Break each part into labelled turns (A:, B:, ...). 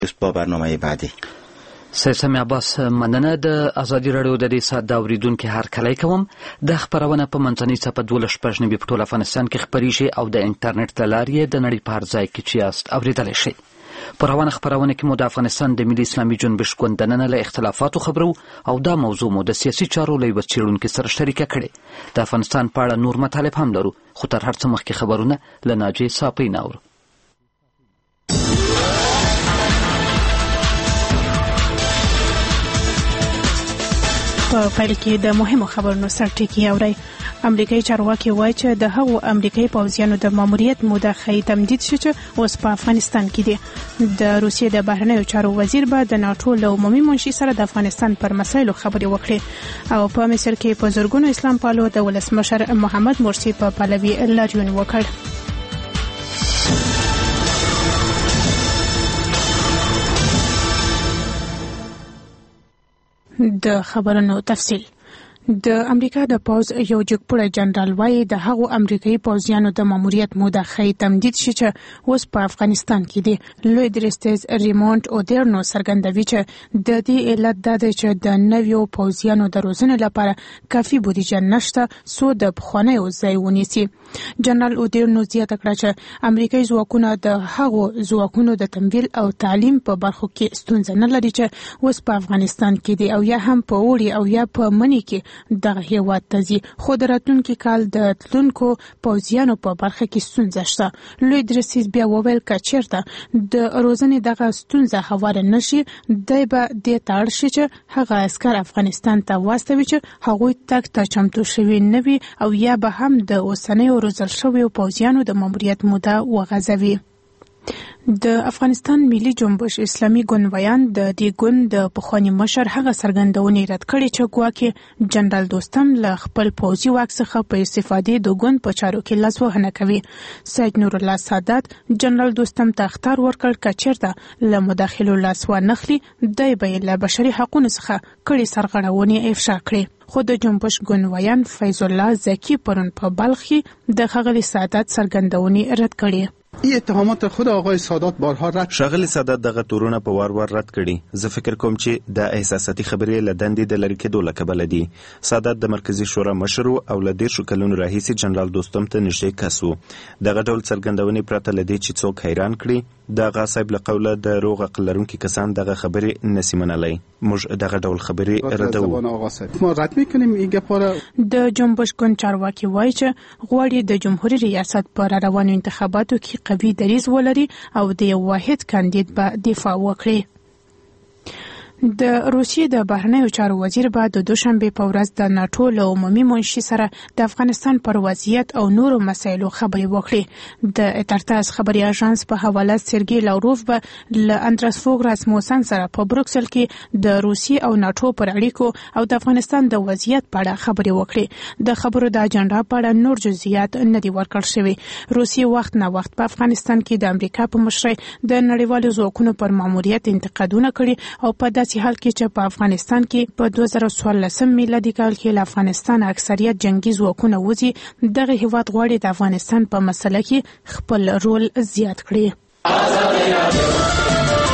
A: با برنامه بعدی.
B: سید سامي عباس مننه. د ازادي رادیو د دې ساعت د اوریدونکو هر کله کوم د خبرونه په منځنۍ صفحه 12 په ټول افغانستان کې خبريږي او د انټرنیټ له لارې د نړۍ په هر ځای کې چې یاست اوریدلای شئ. په روانه خبرونه کې مو د افغانستان د ملي اسلامي جنبش ګوندنه له اختلافاتو خبرو او دا موضوع مو د سیاسي چارو له وڅېړونکو سره شریکه کړې. د افغانستان په اړه نور مطالب هم لرو، خو تر هر څه مخکې خبرونه له ناجی صافی ناور.
C: په پیل کې د مهمو خبرونو سرټکی اوري. امریکایي چارواکي وایي چې د هغو امریکایي پوځیانو د ماموریت موده ښایي تمدید شي چې اوس په افغانستان کې دي. د روسیې د بهرنیو چارو وزیر به د ناټو له عمومي منشي سره د افغانستان پر مسایلو خبرې وکړي. او په مصر کې په زرګونو اسلام پالو د ولسمشر محمد مرسي په پلوي لاریون وکړ. د خبرونو تفصیل. د امریکا د پوز یو جګپوړی جنرال وایي د هغو امریکایي پوځیانو د ماموریت موده ښایي تمدید شي چې اوس په افغانستان کې دي. لوی درستیز ریمونډ اودرنو څرګندوي چې د دې علت دا دی چې د نویو پوځیانو د روزنې لپاره کافي بودیجه نشته څو د پخوانیو ځای ونیسي. جنرال اودرنو زیاته کړه چې امریکایي ځواکونه د هغو ځواکونو د تمویل او تعلیم په برخو کې ستونزه نه لري چې اوس په افغانستان کې دي او یا هم په اوړي او یا په مني کې دغه هیواد ته ځي، خو د راتلونکي کال د تلونکو پوځیانو په برخه کې ستونزه شته. لوی درستیز بیا وویل که چیرته د روزنې دغه ستونزه هواره نشي دی به دې ته اړ شي چې هغه عسکر افغانستان ته واستوي چې هغوی تګ ته چمتو شوي نه وي او یا به هم د اوسنیو روزل شویو پوځیانو د ماموریت موده وغځوي. د افغانستان ملي جنبش اسلامي ګوندویان د دې ګوند د پخواني مشر هغه څرګندونې رد کړې چې ګواکې جنرال دوستم له خپل پوځي واک څخه په استفادې د ګوند په چارو کې لاسوهنه کوي. سید نور الله سادات جنرال دوستم ته اخطار ورکړ که چیرته له مداخلو لاس وانخلي دی به یې له بشري حقونو څخه کړې سرغړونې افشا کړي. خو د جنبش ګوندویان فیض الله زکی پرون په بلخ کې د ښاغلي سادات څرګندونې رد کړې.
D: این اتهامات خود آقای سادات بارها رد
E: شاغلی سادات دغه تورونه په وار رد کړي. زه فکر کوم چې د احساساتي خبرې له دندې د لرې کېدو له کبله دي. سادات د مرکزي شورا مشر او له 10 کلونو راهیسې جنرال دوستم ته نږدې کس و. دغه ډول څرګندونې پرته له دې چې څوک حیران کړي دغه صاحب له قوله د روغ عقل لرونکي کسان دغه خبرې نسی منلی. موږ دغه ډول خبرې ردوو.
D: ما رد میکنیم این گپاره.
C: د جنبش ګوند چارواکي وایي چې غواړي د جمهوریت ریاست پر روانو انتخاباتو کې قوي دریځ ولري او د یو واحد کاندید به دفاع وکړي. د روسیې د بهرنیو چارو وزیر به د دوشنبه په ورځ د ناټو له عمومي منشي سره د افغانستان پر وضعیت او نورو مسایلو خبرې وکړي. د اترتاس خبري اژانس په حواله سرګي لاوروف به له اندراس فوګ راسموسن سره په بروکسل کې د روسیې او ناټو پر اړیکو او د افغانستان د وضعیت په اړه خبرې وکړي. د خبرو د اجنډا په اړه نور جزئیات نه دي ورکړل شوي. روسیې وخت نه وخت په افغانستان کې د امریکا په مشرۍ د نړیوالو ځواکونو پر ماموریت انتقادونه کړي او په حال کې چې په افغانستان کې په 2014 میلادي کال کې له افغانستان اکثریت جنگي ځواکونه وځي، دغه هیواد غواړي د افغانستان په مسله کې خپل رول زیات کړي.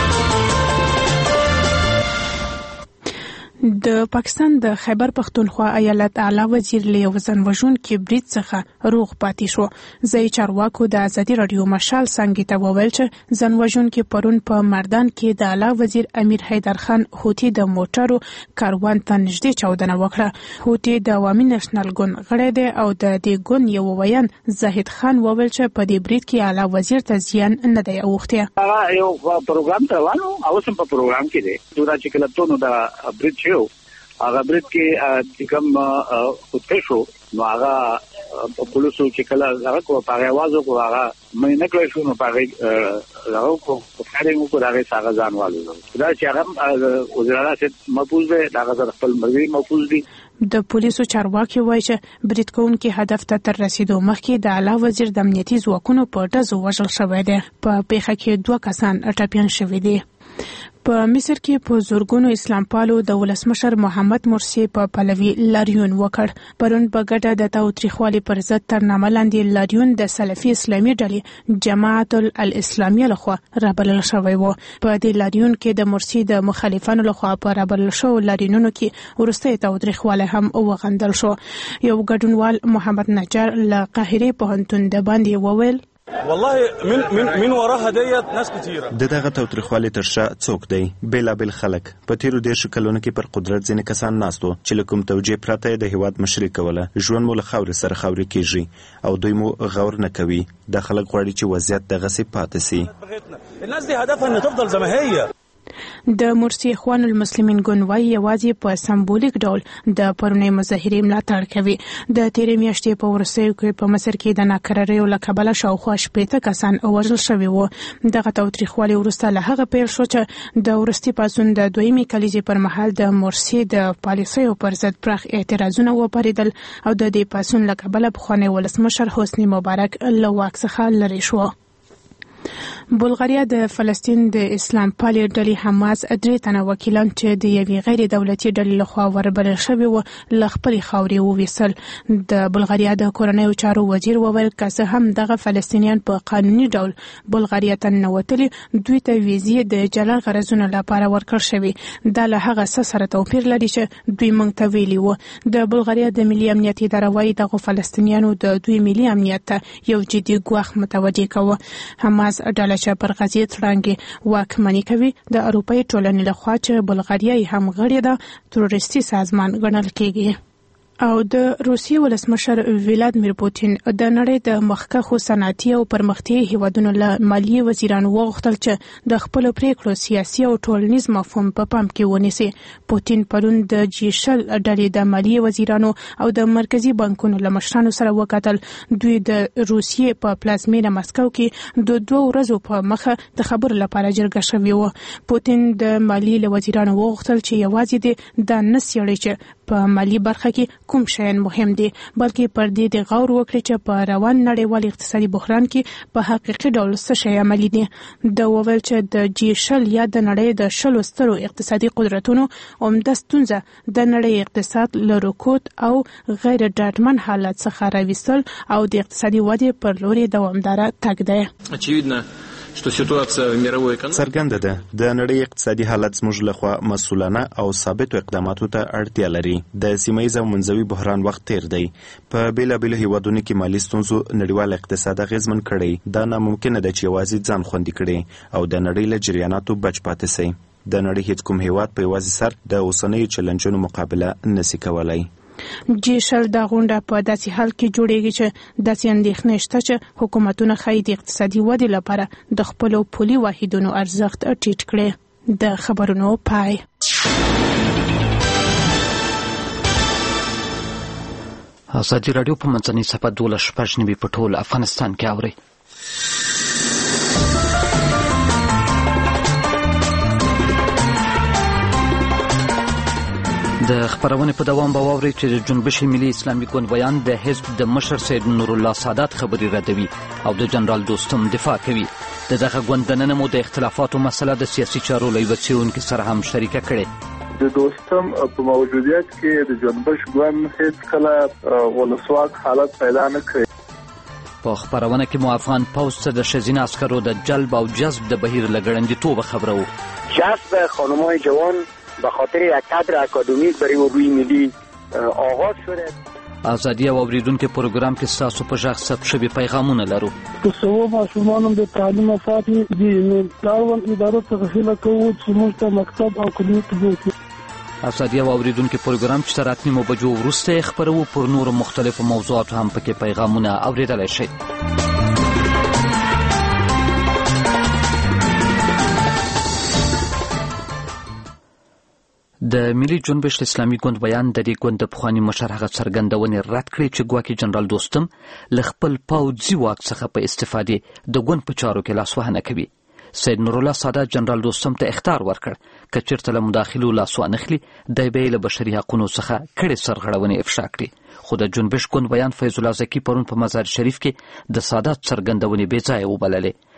C: د پاکستان د خیبر پختونخوا ایالت اعلی وزیر له یو ځانوژونکي برید څخه روغ پاتې شو. ځایي چارواکو د ازادي رادیو مشال څنګه ته وویل چې ځانوژونکي پرون په مردان کې د اعلی وزیر امیر حیدر خان هوتي د موټرو کاروان ته نږدې چاودنه وکړه. هوتي د عوامي نېشنل ګوند غړی دی او د دې ګوند یو ویان زاهد خان وویل چې په دې برید کې اعلی وزیر ته زیان نه دی اوښتی.
F: هغه یو پروګرام ته روانو او سم په پروګرام کې دی دوه چې کله ټونو د برید هغه برید کې کوم خودکشي شو نو هغه پولیسو چې کله هغه کو په आवाज کو هغه مې نه کړی شو نو په هغه کو فایرینګ کو هغه څنګه ځانوالو دا چې هغه وزارت محفوظ دی هغه خپل مرګي محفوظ دي.
C: د پولیسو چارواکي وایي چې برید کوونکي هدف ته تر رسیدو مخکې د اعلی وزیر د امنیتي ځواکونو په ډزو وژل شوی دی. په پیښه کې 2 کسان ټپیان شوي دي. په مصر کې په زورګونو اسلام پالو د ولسمشر محمد مرسی په پلوي لاریون وکړ. پرون په ګډه د تاوتریخوالي پر ضد ترنامه لاندې لاریون د سلفي اسلامي ډلې جماعت الاسلامیه لخوا رابلل شوی و. په دې لاریون کې د مرسی د مخالفانو لخوا په رابلل شوو لاریونونو کې وروستی تاوتریخوالی هم وغندل شو. یو ګډونوال محمد نجار له قاهرې پوهنتون د باندې وویل
A: والله من وراها ديت ناس كتيره.
E: دغه تاوتریخوالي تر شا څوک دی؟ بېلابېل خلک. په تیرو 10 کلونو کې پر قدرت ځینې کسان ناستو چې له کوم توجیه پرته د هیواد مشري کوله. ژوند مو له خاورې سره خاورې کیږي او دوی مو غور نه کوي. دا خلک غواړي چې وضعیت دغسې پاتې سي.
A: الناس دي هدفها ان تفضل زي ما هي.
C: د مرسی اخوان المسلمین ګوند یوازې په سمبولیک ډول د پرونی مظاهرې ملاتړ کوي. د تیرې میاشتې په وروستیو کې په مصر کې د ناکراریو له کبله شاوخوا 80 کسان وژل شوي وو. دغه تاوتریخوالی وروسته له هغه پیل شو چې د وروستي پاڅون د دویمې کلیزې پر مهال د مرسی د پالیسیو پر ضد پراخ اعتراضونه وپارېدل او د دې پاڅون له کبله پخوانی ولسمشر حسني مبارک له واک څخه لرې شو. بلغاریا د فلسطین د اسلام پالي ډلې حماس 3 تنه وکیلان چې د یوې غیر دولتي ډلې لخوا وربلل شوي وو له خپلې خاورې وویستل. د بلغاریا د کورنیو چارو وزیر وویل که څه هم دغه فلسطینیان په قانوني ډول بلغاریا ته ننوتلي، دوی ته ویزې د جلا غرضونو لپاره ورکړل شوي. دا له هغه څه سره توپیر لري چې دوی موږ ته ویلي وو. د بلغاریا د ملي امنیت اداره وايي دغه فلسطینیانو د دوی ملي امنیت ته یو جدي ګواښ متوجه کوه. حماس ډله چې پر غزې تړانګې واکمني کوي د اروپایي ټولنې لخوا چې بلغاریا یې هم غړې ده تروریستي سازمان ګڼل کیږي. او د روسیې ولسمشر ولادیمیر پوتین د نړۍ د مخکښو صنعتي او پرمختیایي هیوادونو له مالیې وزیرانو وغوښتل چې د خپلو پریکړو سیاسي او ټولنیز مفهوم په پام کې ونیسي. پوتین پرون د G20 ډلې د مالیې وزیرانو او د مرکزي بانکونو له مشرانو سره وکتل. دوی د روسیې په پلازمینه مسکو کې د 2 ورځو په مخه د خبرو لپاره جرګه شوې وه. پوتین د مالیې له وزیرانو وغوښتل چې یوازې د نه څېړي چې په مالی برخه کې کوم شیان مهم دي، بلکې پر دې د غور وکړي چې په روان نړیوال اقتصادي بحران کې په حقیقي ډول څه شی عملي دي. د وویل چې د G20 یا د نړۍ د 10 سترو اقتصادي قدرتونو عمده ستونزه د نړۍ اقتصاد له رکود او غیر ډاډمن حالت څخه راوستل او د اقتصادي ودې پر لوري دوامداره تګ دی.
E: څرګنده ده د نړۍ اقتصادي حالت زموږ لخوا مسؤلانه او ثابتو اقداماتو ته اړتیا لري. د سیمه ییز او منځوي بحران وخت تیر دی. په بیلابیلو هیوادونو کې مالي ستونزو نړیوال اقتصاد اغیزمن کړی. دا ناممکنه ده چې یوازې ځان خوندي کړي او د نړۍ له جریاناتو بچ پاتې سي. د نړۍ هیڅ کوم هیواد په یوازې سر د اوسنیو چلنجونو مقابله نشي کولای.
C: G20 دا غونډه په داسې حال کې جوړیږي چې داسې اندېښنې شته چې حکومتونه ښایي د اقتصادي ودې لپاره د خپلو پولي واحدونو ارزښت ټیټ کړي. د خبرونو پای.
B: ازادي راډیو په منځنۍ صفحه 12 په ټول افغانستان کې اوري. د خبرونې په دوام به واورئ چې د جنبش ملي اسلامي ګوند بیان د حزب د مشر سید نور الله سادات خبرې ردوي او د جنرال دوستم دفاع کوي. دغه ګوند دننه مو د اختلافاتو مسله د سیاسي چارو له یوه څېړونکي سره هم شریکه کړې.
G: د دوستم په موجودیت کې د جنبش ګوند هیڅ کله ولسواک حالت پیدا نه کړی.
B: په خبرونه کې مو افغان پوځ ته د ښځینه عسکرو د جلب او جذب د بهیر له ګړندیتوبه خبره وو.
H: جذب خانم‌های جوان به خاطر یک کادر اکادمیک برای روی ملی آغاز شده.
B: ازادي او اوریدونکو پروګرام کې تاسو په ژغ ثبت شوي پیغامونه لرو.
I: که څو ماشومان د تعلیم افاتي دي نو داون ادارو څخه هیله کوو چې موږ ته مکتب او کلیو ته بوځي.
B: ازادي او اوریدونکو پروګرام چې تر 8 بجو وروسته خبرو پر نور مختلفو موضوعاتو هم پکې پیغامونه اوریدلای شئ. د ملي جنبش اسلامي ګوند بیان د دې ګوند د پخواني مشر هغه څرګندونې رد کړې چې ګواکې جنرال دوستم له خپل پوځي واک څخه په استفادې د ګوند په چارو کې لاسوهنه کوي. سید نور الله سادات جنرال دوستم ته اخطار ورکړ که چېرته له مداخلو لاس وانخلي دی به یې له بشري حقونو څخه کړې سرغړونې افشا کړي. خو د جنبش ګوند بیان فیض الله زکي پرون په مزار شریف کې د سادات څرګندونې بې ځایه وبللې.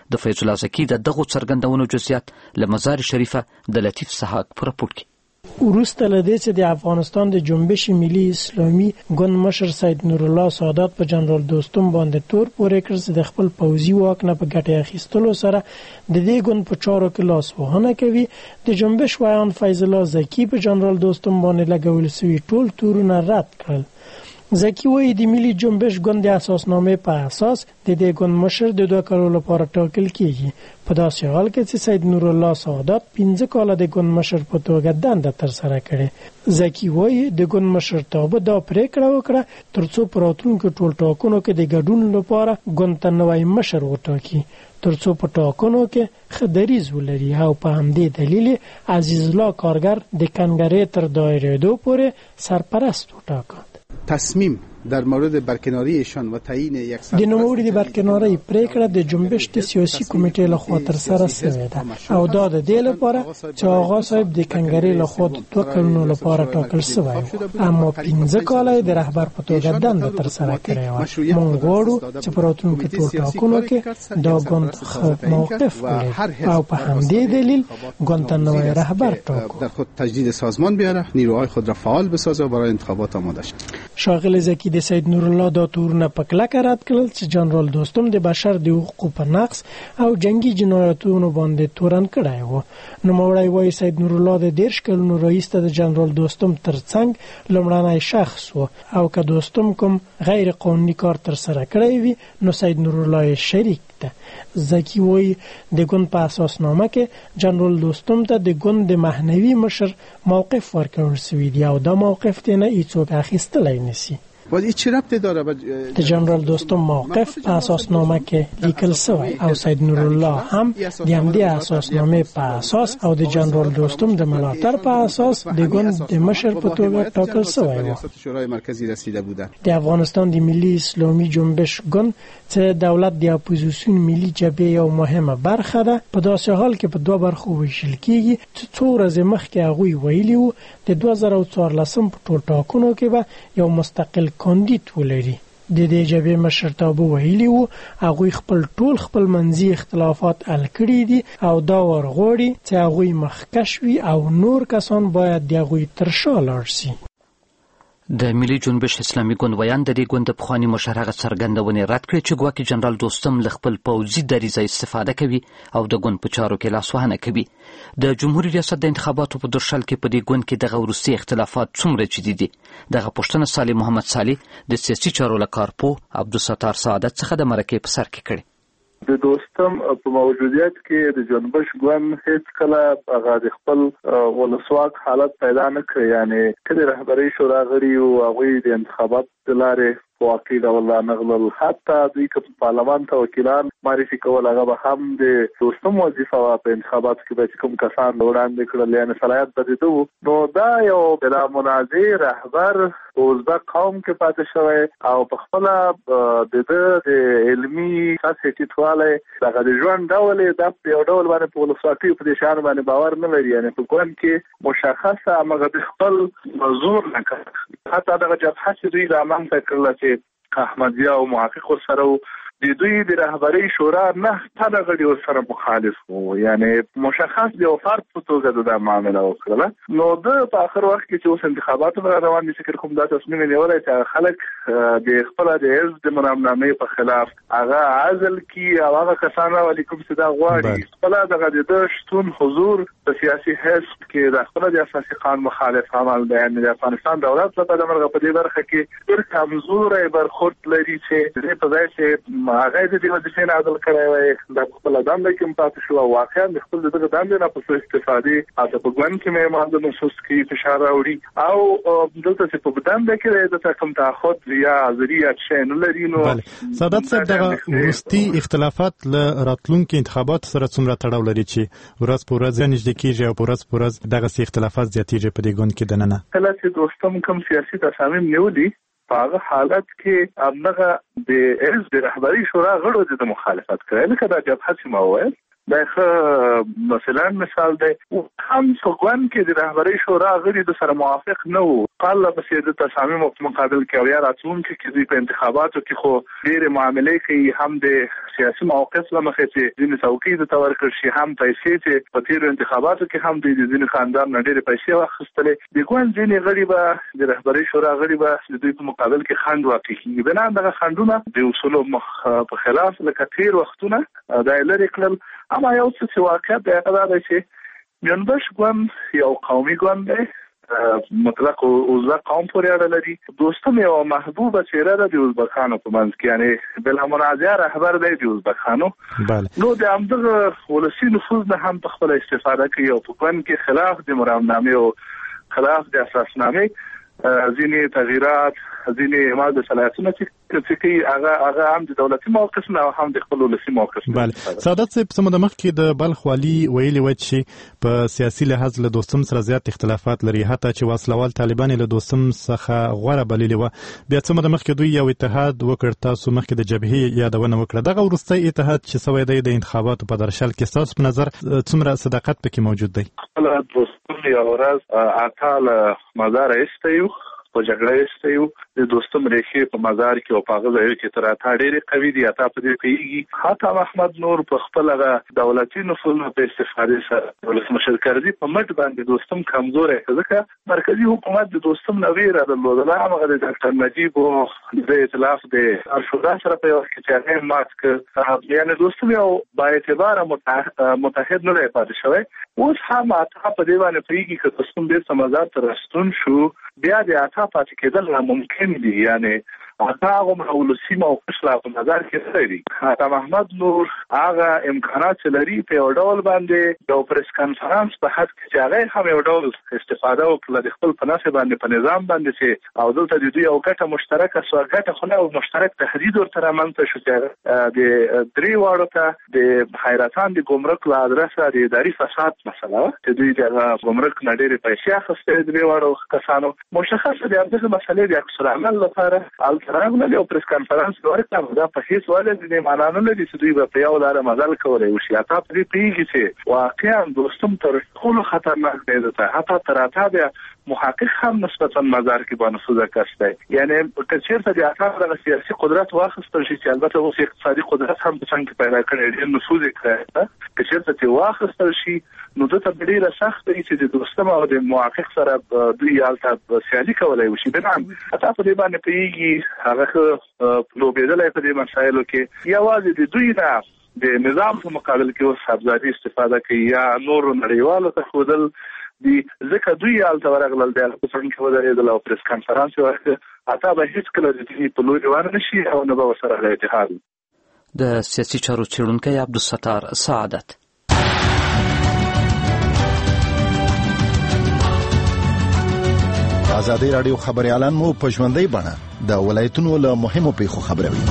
B: د فیض الله زکی د دغو څرګندونو جزئیات له مزار شریفه د لطیف سحاق په راپور کې.
J: وروسته له دې چې د افغانستان د جنبش ملي اسلامي ګوند مشر سید نورالله سادات په جنرال دوستم باندې تور پورې کړ چې د خپل پوځي واک نه په ګټه اخیستلو سره د دې ګوند په چارو کې لاس وهنه کوي، د جنبش ویان فیض الله زکی په جنرال دوستم باندې لګول شوي ټول تورونه رد کړل. زکی وایي د ملي جنبش ګوند د اساسنامې په اساس د دې ګوند مشر د 2 کالو لپاره ټاکل کیږي، په داسې حال کې چې سید نورالله سادات 15 کاله د ګوند مشر په توګه دنده ترسره کړې. زکی وایي د ګوند مشرتابه دا پریکړه وکړه ترڅو په راتلونکو ټول ټاکنو کې د ګډون لپاره ګوند ته نوی مشر وټاکي، ترڅو په ټاکنو کې ښه دریځ ولري او په همدې دلیل عزیز الله کارګر د کنګرې تر دایرېدو پورې سرپرست وټاکه.
D: تصمیم در مورد برکناری ایشان و تعیین یک
J: د نوموړي د برکناری پریکړه د جنبش د سیاسي کمیټې لخوا ترسره شوې ده او دا د دې لپاره چې آغا صاحب د کنګرې لخوا د 2 کلونو لپاره ټاکل شوی، اما 15 کاله د رهبر په توګه دنده ترسره کړې وه. موږ غواړو چې په راتلونکو ټول ټاکنو کې دا ګوند ښه موقف ولري او په همدې دلیل ګوند ته نوی رهبر ټاکو،
D: در خود تجدید سازمان بیاره، نیروهای خود را فعال بسازه و برای انتخابات آماده شد.
J: شاغل زکی د سید نورالله دا تورونه په کلکه رد کړل چې جنرال دوستم د بشر د حقوقو په نقض او جنگي جنایتونو باندې تورن کړی و. نوموړی وایي سید نورالله د 10 کلونو راهیسې د جنرال دوستم ترڅنګ لومړنی شخص و او که دوستم کوم غیر قانوني کار ترسره کړی وي نو سید نورالله شریک ده. زکی وایي د ګوند په اساسنامه کې جنرال دوستم ته د ګوند د مهنوي مشر موقف ورکړل شوی دی او دا موقف ته نه هیڅوک اخیستلی نشي.
D: ولی چه ربطی داره
J: د جنرال دوستم موقف په اساسنامه کې لیکل شوی او سید نورالله هم د همدې اساسنامې په اساس او د جنرال دوستم د ملاتړ په اساس د ګوند د مشر په توګه ټاکل شوی و.
D: شورای مرکزی رسیده بوده.
J: د افغانستان د ملي اسلامي جنبش ګوند چې دولت د اپوزیسیون ملي جبهه یو مهمه برخه ده، په داسې حال کې په 2 برخو ویشل کیږي چې 2 ورځې مخکې هغوی ویلي وو د 2014 په ټول ټاکنو کې به یو مستقل کاندید ولري. د دې جبهې مشرتابه ویلي وو هغوی خپل منځي اختلافات حل کړي دي او دا ورغواړي چې هغوی مخکش وي او نور کسان باید د هغوی تر شا لاړ شي.
B: د ملي جنبش اسلامي ګوند ویان د دې ګوند د پخواني مشر هغه څرګندونې رد کړې چې ګواکې جنرال دوستم له خپل پوځي دریځه استفاده کوي او د ګوند په چارو کې لاسوهنه کوي. د جمهوریت ریاست د انتخاباتو په درشل کې په دې ګوند کې دغه وروستي اختلافات څومره جدي دي، دغه پوښتنه صالح محمد صالح د سیاسي چارو له کارپوه عبدالستار سعادت څخه د مرکې په سر کې کړي.
G: د دوستم په موجودیت کې د جنبش ګوند هیڅ کله هغه د خپل ولسواک حالت پیدا نه کړ، یعنی کله رهبري شورا غړي او هغوی د انتخابات د لارې واقعي ډول نغلل، حتی دوی که په پارلمان ته وکیلان معرفي کول هغه به هم د دوستم وظیفه وه په انتخاباتو کې به کوم کسان وړاندې کړل، یعنی صلاحیت به د ده. نو دا یو بلا منازع رهبر په ازبک قوم کې پاتې شوی او په خپله د ده د علمي سطحې ټیټوالی دغه د ژوند ډول یې دا په یو ډول باندې په ولسواکۍ په دې شیانو باندې باور نه لري، یعنی په ګوند کې مشخصه همغه د خپل زور نه کړ. حتی دغه جبهه چې دوی رامنځته کړله چې احمدیه او محقق ورسره و، د دوی د رهبرۍ شورا 9 تنه غړي ورسره مخالف وو، یعنی مشخص د یو فرد په توګه دا معامله وکړله. نو د په آخر وخت کې چې اوس انتخاباتو روان دي فکر کوم دا تصمیم نیولی چې خلک د خپل د حزب د منامنامې په خلاف هغه عزل کی او هغه کسان راولي کوم چې دا غواړي خپل دغه د شتون حضور په سیاسي حزب کې د خپل د اساسي قانون مخالف عمل دی. یعنی د افغانستان دولت په دغه په دې برخه کې ډېر کمزوري برخورد لري چې د په ځای چې هغه د دې وظیفې نه عدل کړی وای د خپل دنده کې پاتې شو او واقعا د خپل دغه دنده نه په استفاده او په ګوند کې مې ماده محسوس کی فشار راوړي او دلته چې په دنده کې د تکم تاخد یا ذریعہ شین لري. نو
K: سادات صاحب دغه وروستي اختلافات له راتلونکو انتخاباتو سره څومره تړاو لري چې ورځ په ورځ نږدې کیږي او ورځ په ورځ دغه اختلافات زیاتېږي په دې ګوند کې دننه
G: کله چې دوستم کوم سیاسي تصامیم نیولي په هغه حالت کې همدغه د حزب رهبري شورا غړو د مخالفت کوي، لکه دا جبهه چې ما وویل دا مثلا مثال دی هم څوګون کې د رهبري شورا غړي د سره موافق نه وو قال بس د تصامیم په مقابل کې او یا راتلونکي کې په انتخاباتو کې خو ډېر معاملې کوي هم د سیاسي موقف لمخې چې د څوکۍ د تور کړ شي هم پیسې چې په تیر انتخاباتو کې هم د ځینې خاندان نه ډېر پیسې واخیستلې د ګوند ځینې غړي به د رهبري شورا غړي به د دوی په مقابل کې خند واقعي بنا دغه خندونه د اصولو په خلاف لکه تیر وختونه دا لري کړل اما یو څه واقعیت دی هغه دا چې جنبش ګوند یو قومي ګوند دی مطلق ازبک قوم پورې اړه لري دوستم یو محبوبه څیره ده د ازبکانو په منځ کې یعنی بل منازع رهبر دی د ازبکانو نو د همدغه ولسی نفوذ نه هم په خپل استفاده کوي او په ګوند کې خلاف د مرامنامې او خلاف د اساسنامې ځینې تغییرات ځینې ما د صلاحیتونو چې هغه هم د دولتي موقف نه او هم د خپل ولسی موقف نه
K: سعادت صاحب سمه مخ کې د بلخ والی ویلي و چې په سیاسي لحاظ له دوستم سره زیات اختلافات لري حتی چې وسلوال طالبان له دوستم څخه غوړه بللي و بیا سمه مخ کې دوی یو اتحاد وکړ تاسو مخ کې د جبهې یادونه وکړه دغه ورستۍ اتحاد چې سوی دی د انتخاباتو په درشل کې تاسو په نظر څومره صداقت پکې موجود دی
G: خپل دوستم یو ورځ اټاله مزار استیو په جګړه استیو د دوستم ریښې په مزار کې او په هغه ځای کې تر اته ډېرې قوي دي اته په دې پیږي حتی محمد نور په خپل دولتي نفوذ په استفاده سره ولسمشر کردي په مټ باندې دوستم کمزورې ځکه مرکزی حکومت د دوستم نو ویره درلوده هغه د ډاکټر نجیب او د ائتلاف د ارشدا سره په وخت کې هغه مات ک یعنی دوستم یو با اعتبار متحد نه پاتې شوی اوس هم اته په دې باندې پیږي چې دوستم د سمزار تر رستون شو بیا د اته پاتې کېدل ممکن دي یعنی اته هغه ولسی موقف لا په نظر کې لري حتی محمد نور هغه امکانات لري په یو ډول باندې یو پریس کانفرنس په حد کې هغه هم یو ډول استفاده وکړي د خپل په نفع باندې په نظام باندې چې او دلته د دوی یو ګټه مشترکه سوګټه خو نه مشترک تهدید ورته منځ شو چې د درې واړو ته د حیرتان د ګمرک له ادرسه د اداري فساد مسله چې دوی د ګمرک نه ډېرې پیسې اخیستې د درې واړو کسانو مشخصه د هغه مسلې د عکس العمل لپاره راغله یو پریس کانفرنس ورکړه دا په هیڅ وجه د معنی نه دي چې دوی په یو لار مزل کولای وشي اته په دې پیږي چې واقعا دوستم تر ټولو خطرناک دی ته حتی تر اته د محقق هم نسبتا نظر کې باندې نفوذ کړی یعنی کچېرته د اته د سیاسي قدرت واخیستل شي چې البته اوس اقتصادي قدرت هم په څنګه پیدا کړی دی نفوذ کړی کچېرته چې واخیستل شي نو د تبدیل سخت دی چې د دوستم او د محقق سره دوی یالته سیالي کولای وشي بنام اته په دې باندې پیږي هغه لوبېدلای په دې مسایلو کې یوازې د دوی نه د نظام په مقابل کې اوس ابزاري استفاده کوي یا نور نړیوالو ته خودل دي ځکه دوی یالته ورغلل د څنګه کې ودرېدل او پریس کانفرنس ورکړ اته به هیڅ کله د دې په لوري ورنشي او نه به سره له اتحاد
B: د سیاسي چارو څېړونکی عبدالستار سعادت
L: ازادي رادیو خبريالان مو په ژوندۍ بڼه د ولایتونو له مهمو پیښو خبروي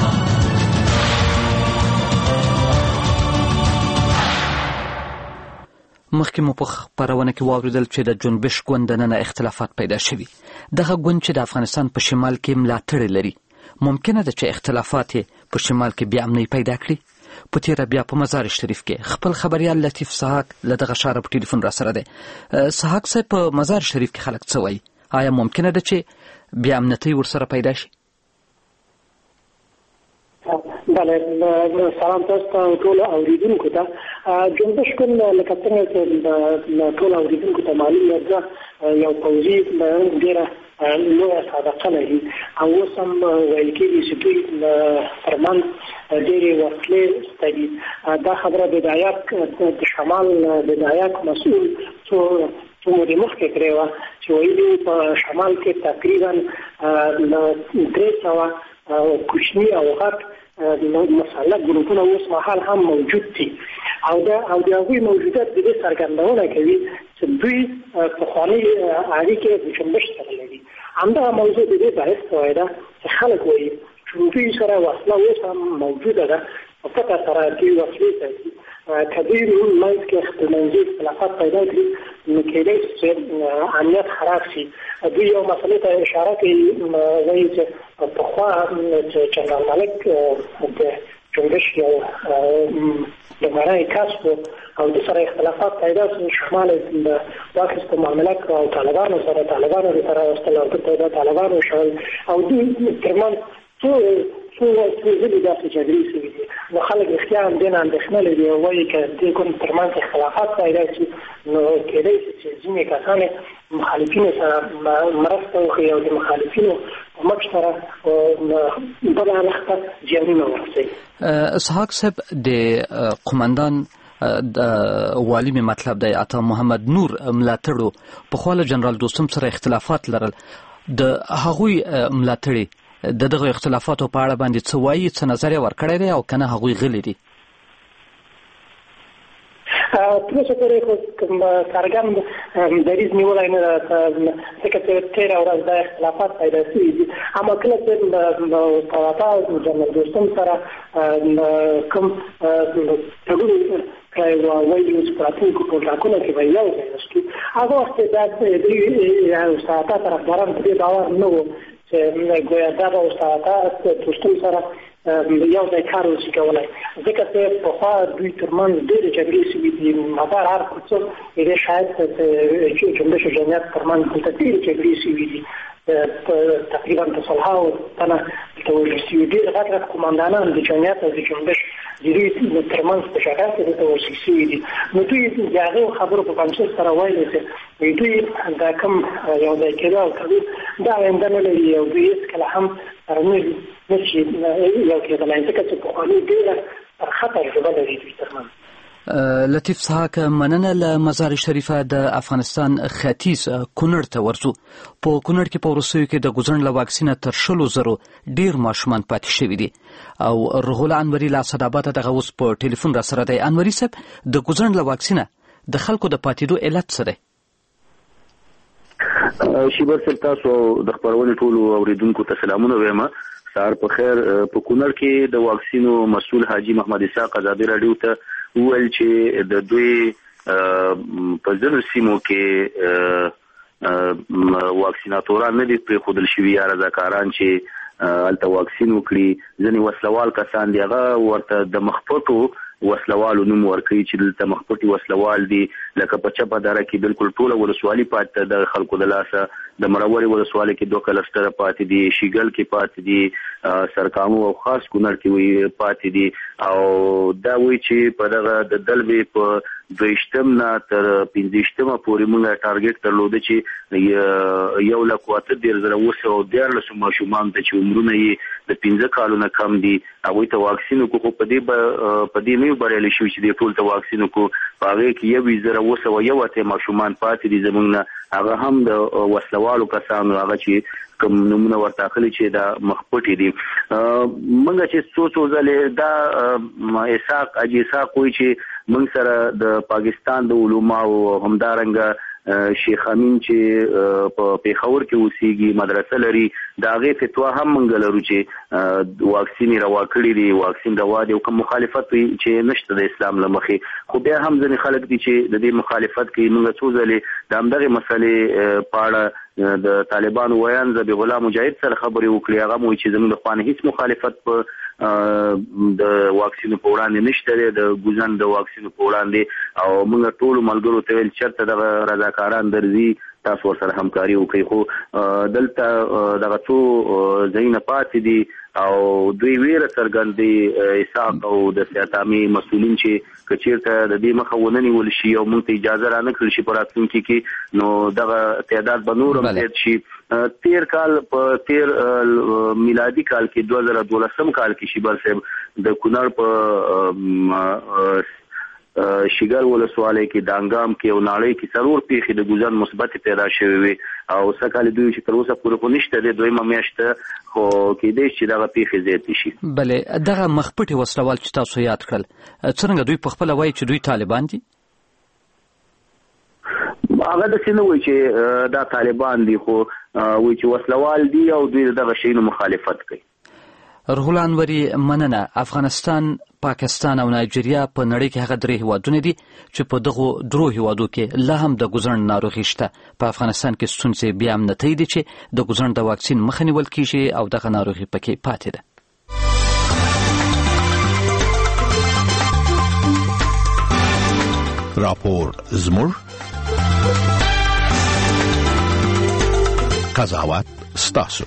B: مخکې مو په خبرونه کې واوریدل چې د جنبش ګوند دننه اختلافات پیدا شوي دغه ګوند چې د افغانستان په شمال کې ملاتړ لري ممکنه ده چې اختلافات په شمال کې بیا امني پیدا کړي په تیر بیا په مزار شریف کې خپل خبريال لطیف سحاق له دغه شاره په ټلیفون را سره ده سحاق صاحب په مزار شریف کې خلک څه وایي آیا ممکنه ده چې بیا امنیتي ورسره پیدا شي
M: بله سلام تاسو ته ټول اوریدونکو ته جنبش ګوند لکه څنګه چې ټول اوریدونکو ته معلومه ده یو پوځي ډېره لویه سابقه لري او اوس هم ویل کېږي چې دوی فرمان ډېرې وسلې ستدي دا خبره د شمال بدایات مسؤول څو مودې مخکې کړې وه چې ویلي په شمال کې تقریبا 300 کوچني او غټ مسلح ګروپونه اوس مهال هم موجود دي او د هغوی موجودیت د دې څرګندونه کوي چې دوی پخوانۍ اړیکې د جنبش سره لري همدغه موضوع د دې باعث شوی ده چې خلک وایي چې دوی سره وسله اوس هم موجوده ده په پټه سره دوی وسلې ساتي که دوی منځ کې خپلمنځي اختلافات پیدا کړي نو کېدای شي چې امنیت خراب شي دوی یو مسلې ته اشاره کوي وایي چې پخوا چې جنرال ملک د جنبش یو لومړی کس و او د سره اختلافات پیدا شول شمال د واکس په معاملات او طالبانو سره سره واستل او د طالبانو شول او د ترمن څو ځلې داسې جګړې شوې دي نو خلک اختیار هم دین اندېښنه لري او وایي که دې کوم ترمنځ اختلافات پیدا شي نو کېدای شي چې ځینې کسان مخالفینو سره مرسته وکړي او د مخالفینو په مټ سره بل اړخ ته زیانونه ورسوي.
B: اسحاق صاحب د قومندان والی می مطلب دی عطا محمد نور ملاتړو په خواله جنرال دوستم سره اختلافات لرل د هغوی ملاتړي د دغه اختلافاتو په اړه باندې څه وایي څه نظر یې ورکړی دی او کنه هغوی غلي دي؟
M: تر اوسه پورې کوم څرګند دریځ نیولی نه ده ځکه چې تېره ورځ دا اختلافات پیدا شوي دي اما کله چې په جنرال دوستم سره کوم تړون وایي چې په راتلونکو پروګرامونو کې به یو ځای وشي هغه وخت دا د ساعته طرفداران په دې باور نه وو چې ګویا دا به استاده دوستم سره یو ځای کار وشي کولی ځکه چې پخوا دوی ترمنځ ډېرې جګړې شوي دي مدار هر کوڅه یې شاید جنبش جمعیت ترمنځ دلته ډېرې جګړې شوي دي تقریبا د صلحاو تنه توجه شوي ډېر غټ قومندانان د جمعیت او د جنبش د دوی ترمنځ په شکایت کې توجه شوي دي نو دوی د هغې خبرو په بنسټ سره ویلي چې دوی دا کوم یو ځای کېده او کوي دا آینده نه لري او دوی هېڅکله هم سره نه شي یو کېدلی ځکه چې پخواني ډېره ترخه تجربه لري دوی ترمنځ.
B: لطیف سحاک مننه له مزار شریفه د افغانستان ختیځ کونړ ته ورځو. په کونړ کې په وروستیو کې د ګوزڼ له واکسینه تر 100,000 ډیر ماشومان پاتې شوي دي او روح الله انوري له اسداباد دغه اوس په ټلیفون را سره دی. انوري صاحب د ګوزڼ له واکسینه د خلکو د پاتېدو علت څه دی؟
N: شیبر صاحب تاسو د خبرونې ټولو اوریدونکو ته سلامونه وایم. سهار په خیر. په کونړ کې د واکسینو مسؤل حاجی محمد اسحاق ازادي رادیو ته وویل چې د دوی په ځینو سیمو کې واکسیناتوران نه دي پرېښودل شوي یا رضاکاران چې هلته واکسین وکړي. ځینې وسلوال کسان دي هغه ورته د مخپټو وسلوالو نوم ورکوي چې دلته مخپټي وسلوال دي لکه په چپه دره کې بالکل ټوله ولسوالي پاتې د خلکو د لاسه د مروري ولسوالي کې 2 کلسټره پاتې دي شیګل کې پاتې دي سرکامو او خاص کونړ کې وي پاتې دي او دا وایي چې په دغه د دلبې په 22 نه تر 15 پورې موږ ټارګټ درلوده چې 1,78,914 ماشومان ته چې عمرونه یې د 15 کالو نه کم دي هغوی ته واکسین وکړو. په دې نه بریالي شوي چې د ټول ته واکسین وکړو. په هغې کې 1,901 ماشومان پاتې دي زموږ نه هغه هم د وسلوالو کسانو هغه چې کوم نمونه ورته اخلي چې دا مخپټي دي. موږ چې څو ځلې دا حاجي اسحاق وایي چې موږ سره د پاکستان د علماو همدارنګه شیخ امین چې په پیښور کې اوسېږي مدرسه لري د هغې فتوا هم موږ لرو چې واکسین یې روا کړي دي واکسین روا دي او کوم مخالفت وي چې نشته د اسلام له مخې خو بیا هم ځینې خلک دي چې د دې مخالفت کوي. موږ څو ځلې د همدغې مسلې په اړه د طالبانو ویان ذبیح الله مجاهد سره خبرې وکړې هغه مو چې زموږ د خوا نه هیڅ مخالفت په د واکسینو په وړاندې نشته دی د ګوزن د واکسینو په وړاندې او موږ ټولو ملګرو ته ویل چېرته دغه رضاکاران درځي تاسو ورسره همکاري وکړئ. خو دلته دغه څو ځایونه پاتې دي او دوی ویره څرګندوي اسحاق او د صحتامي مسؤلین چې که چېرته د دې مخه ونه نیول شي او موږ ته اجازه را نه کړل شي په راتلونکي کې نو دغه تعداد به نور هم زیات شي. تیر کال په تیر میلادي کال کې 2012 کال کې شیبر صاحب د کونړ په شیګل ولسوالۍ کې دانګام کې او ناړۍ کې ضرور پیښې د ګوزن مثبت پیدا شوې وي او سکهال دوی چې تر اوسه پورې خو نشته دی دویمه میاشت خو کېدای شي دغه پیښې زیاتې شي.
B: بلې دغه مخپټي وسلوال چې تاسو یاد کړل څرنګه دوی په خپله وایي چې دوی طالبان دي؟
N: هغه داسې نه وایي چې دا طالبان دي خو وایي چې وسلوال دي او دوی دغه شیونو مخالفت کوي.
B: روح الله انوري مننه. افغانستان پاکستان او نایجیریا په نړۍ کې هغه 3 هیوادونه دي چې په دغه 3 هیوادو کې لا هم د ګوزڼ ناروغي شته. په افغانستان کې ستونزې بیا هم نه تایید چې د ګوزڼ د واکسین مخه نیول کیږي او دغه ناروغي پکې پاتې ده.
L: راپور زموږ، قضاوت ستاسو.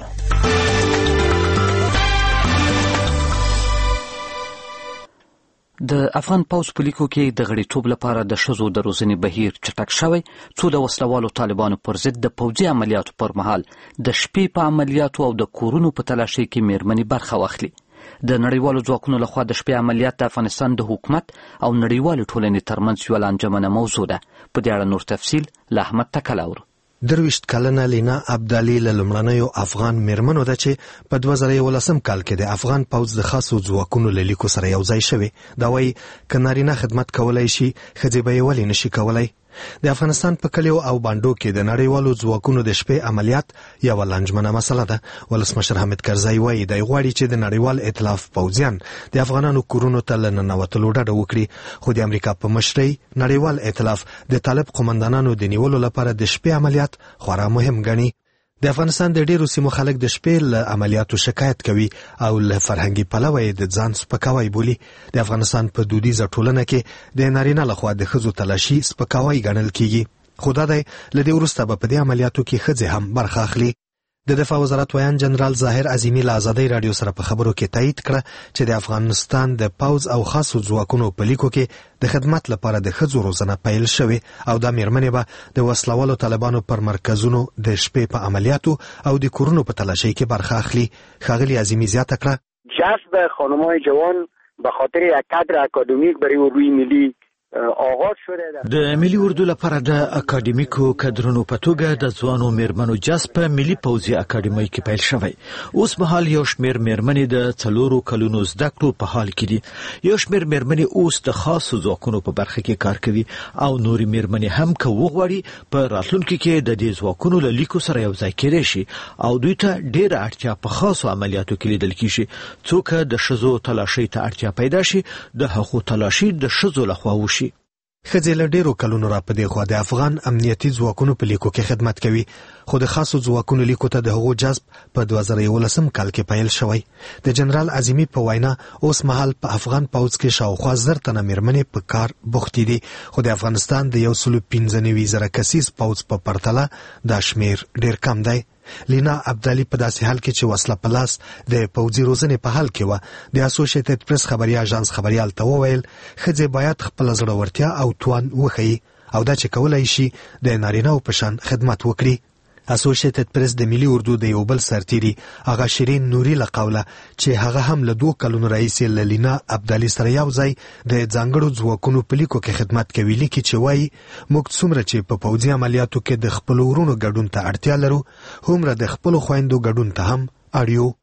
B: د افغان پوځ په لیکو کې د غړیتوب لپاره د ښځو د روزنې بهیر چټک شوی، څو د وسلوالو طالبانو پر ضد د پوځي عملیاتو پر مهال د شپې په عملیاتو او د کورونو په تلاشۍ کې میرمنې برخه واخلي. د نړیوالو ځواکونو لخوا د شپې عملیات د افغانستان د حکومت او نړیوالې ټولنې ترمنځ یوه لانجمنه موضوع ده. په دې اړه نور تفصیل له احمد تکل اورو.
O: 23 کلنه لینا عبدالي له لومړنیو افغان میرمنو ده چې په 2011 کال کې د افغان پوځ د خاصو ځواکونو له لیکو سره یو ځای شوی. دا وایي که نارینه خدمت کولی شي، ښځې به یې ولې نشي کولی. د افغانستان په کلیو او بانډو کې د نړیوالو ځواکونو د شپې عملیات یوه لانجمنه مسله ده. ولسمشر حامد کرزی وایي دی غواړي چې د نړیوال ائتلاف پوځیان د افغانانو کورونو ته له ننوتلو ډډه وکړي، خو د امریکا په مشرۍ نړیوال ائتلاف د طالب قومندانانو د نیولو لپاره د شپې عملیات خورا مهم ګڼي. د افغانستان د ډیرو سیمو خلک د شپې له عملیاتو شکایت کوي او له فرهنګي پلوه یې د ځان سپکاوی بولي. د افغانستان په دودیزه ټولنه کې د نارینه لخوا د ښځو تلاشي سپکاوی ګڼل کیږي، خو دا دی له دې وروسته به په دې عملیاتو کې ښځې هم برخه اخلي. د دفاع وزارت ویان جنرال ظاهر عظیمی له ازادۍ رادیو سره په خبرو کې تایید کړه چې د افغانستان د پوځ او خاصو ځواکونو په لیکو کې د خدمت لپاره د ښځو روزنه پیل شوې او دا میرمنې به د وسلوالو طالبانو پر مرکزونو د شپې په عملیاتو او د کورونو په تلاشۍ کې برخه اخلي. ښاغلي عظیمی زیاته کړه
H: جذب خانم‌های جوان به خاطر یک کادر اکادمیک برای روی ملی آغاز شده.
P: د ملي اردو لپاره د اکاډمیکو کادرونو په توګه د ځوانو میرمنو جذب په ملي پوځي اکاډمۍ کې پیل شوی. اوس مهال یو شمېر میرمنې د 4 کلونو زده کړو په حال کې دي. یو شمېر میرمنې اوس د خاصو ځواکونو په برخه کې کار کوي او نورې میرمنې هم که وغواړي په راتلونکي کې د دې ځواکونو له لیکو سره یو ځای کېدای شي او دوی ته ډېره اړتیا په خاصو عملیاتو کې لیدل کېږي. څوک د ښځو تلاشۍ ته اړتیا پیدا شي، د هغو تلاشي د ښځو لخوا وشي.
O: ښځې له ډیرو کلونو را په دې خوا د افغان امنیتي ځواکونو په لیکو کې خدمت کوي، خو د خاصو ځواکونو لیکو ته د هغو جذب په 2011 کال کې پیل شوی. د جنرال عظیمی په وینا اوس مهال په افغان پوځ کې شاوخوا 1000 تنه میرمنې په کار بوختې دي، خو د افغانستان د 195,000 کسیز پوځ په پرتله دا شمیر ډیر کم دی. لینا عبدالي په داسې حال کې چې وسله په لاس د پوځي روزنې په حال کې وه د اسوسییټډ پریس خبري اژانس خبريال ته وویل ښځې باید خپل زړورتیا او توان وښیي او دا چې کولای شي د نارینه‌و په شان خدمت وکړي. اسوسییټډ پریس د ملي اردو د یو بل سرتیري هغه شیرین نوري له قوله چې هغه هم له 2 کلونو راهیسې له لینا عبدالي سره یو ځای د ځانګړو ځواکونو په لیکو کې خدمت کوي، لیکي چې وایي موږ څومره چې په پوځي عملیاتو کې د خپلو ورونو ګډون ته اړتیا لرو، هومره د خپلو خویندو ګډون ته هم اړ یو.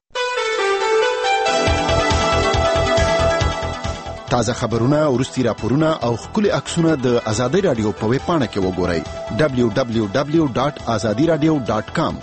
L: تازه خبرونه، وروستي راپورونه او ښکلي عکسونه د ازادۍ رادیو په ویب پاڼه کې وګورئ www.azadiradio.com.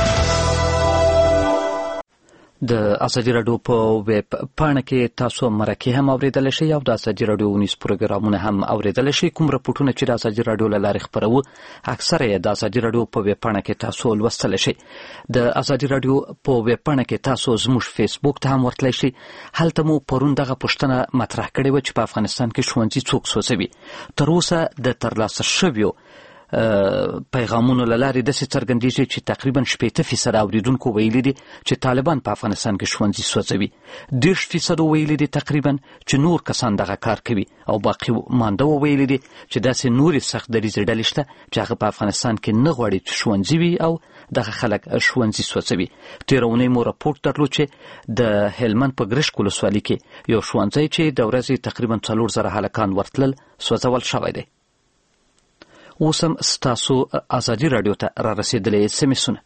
B: د ازادي رادیو په ویب پاڼه کې تاسو مرکه هم اوریدل شئ او د ازادي رادیو نیوز پروګرامونه هم اوریدل شئ. کوم راپورټونه چې د ازادي رادیو له لارې خپروو اکثره یې د ازادي رادیو په ویب پاڼه کې تاسو لوستل شئ. د ازادي رادیو په ویب پاڼه کې تاسو زموږ فیسبوک ته هم ورتلی شئ. هلته مو پرون دغه پوښتنه مطرح کړې وه چې په افغانستان کې ښوونځي څوک سوځوي. تر اوسه د ترلاسه شویو پیغامونو له لارې داسې څرګندېږي چې تقریبا 80% اوریدونکو ویلي دي چې طالبان په افغانستان کې ښوونځي سوځوي. 10% ویلي دي تقریبا چې نور کسان دغه کار کوي او باقي مانده ویلي دي چې داسې نورې سخت دریځې ډلې شته چې هغه په افغانستان کې نه غواړي چې ښوونځي وي او دغه خلک ښوونځي سوځوي. تېره اونۍ مو راپورټ درلود چې د هلمند په ګرشک ولسوالۍ کې یو ښوونځی چې د ورځې تقریبا 4000 هلکان ورتلل سوځول شوی دی. اوس هم ستاسو ازادي رادیو ته را رسېدلې سمسونه.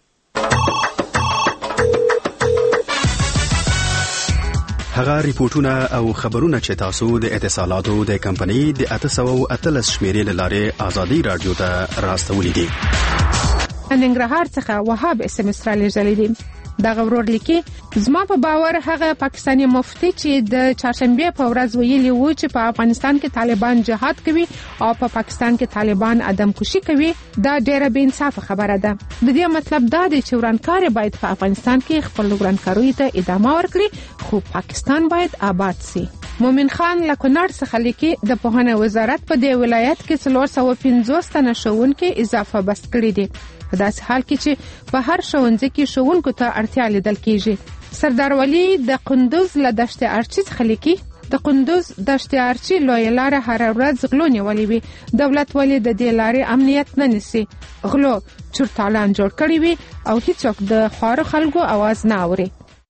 Q: هغه ریپورتونه او خبرونه چې تاسو د اتصالاتو د کمپنۍ د 813 شمیرې له لارې ازادي رادیو ته راستولې دي.
C: ننګرهار څخه وهاب SMS را لېږلی دی.
R: دغه ورور لیکي زما په باور هغه پاکستاني مفتي چې د چهارشنبه په ورځ ویلي و چې په افغانستان کې طالبان جهاد کوي او په پاکستان کې طالبان ادمکشي کوي دا ډېره بې انصافه خبره ده. د دې مطلب دا دی چې ورانکار باید په افغانستان کې خپل ورانکاروي ته ادامه ورکړي خو پاکستان باید آباد شي. مومن خان له کونړ څخه لیکي د پوهنې وزارت په دې ولایت کې 450 تنه ښوونکي اضافه بس کړي دي په داسې حال کې چې په هر ښوونځي کې ښوونکو ته اړتیا لیدل کیږي. سردار ولی د قندوز له دشت ارچي څخه لیکي د قندوز دشت ارچي لوی لار هر ورځ غلو نیولې وي دولت ولی د دې لارې امنیت نه نیسي غلو چورتالان جوړ کړی وي او هیڅوک د خوارو خلکو आवाज نه اوري.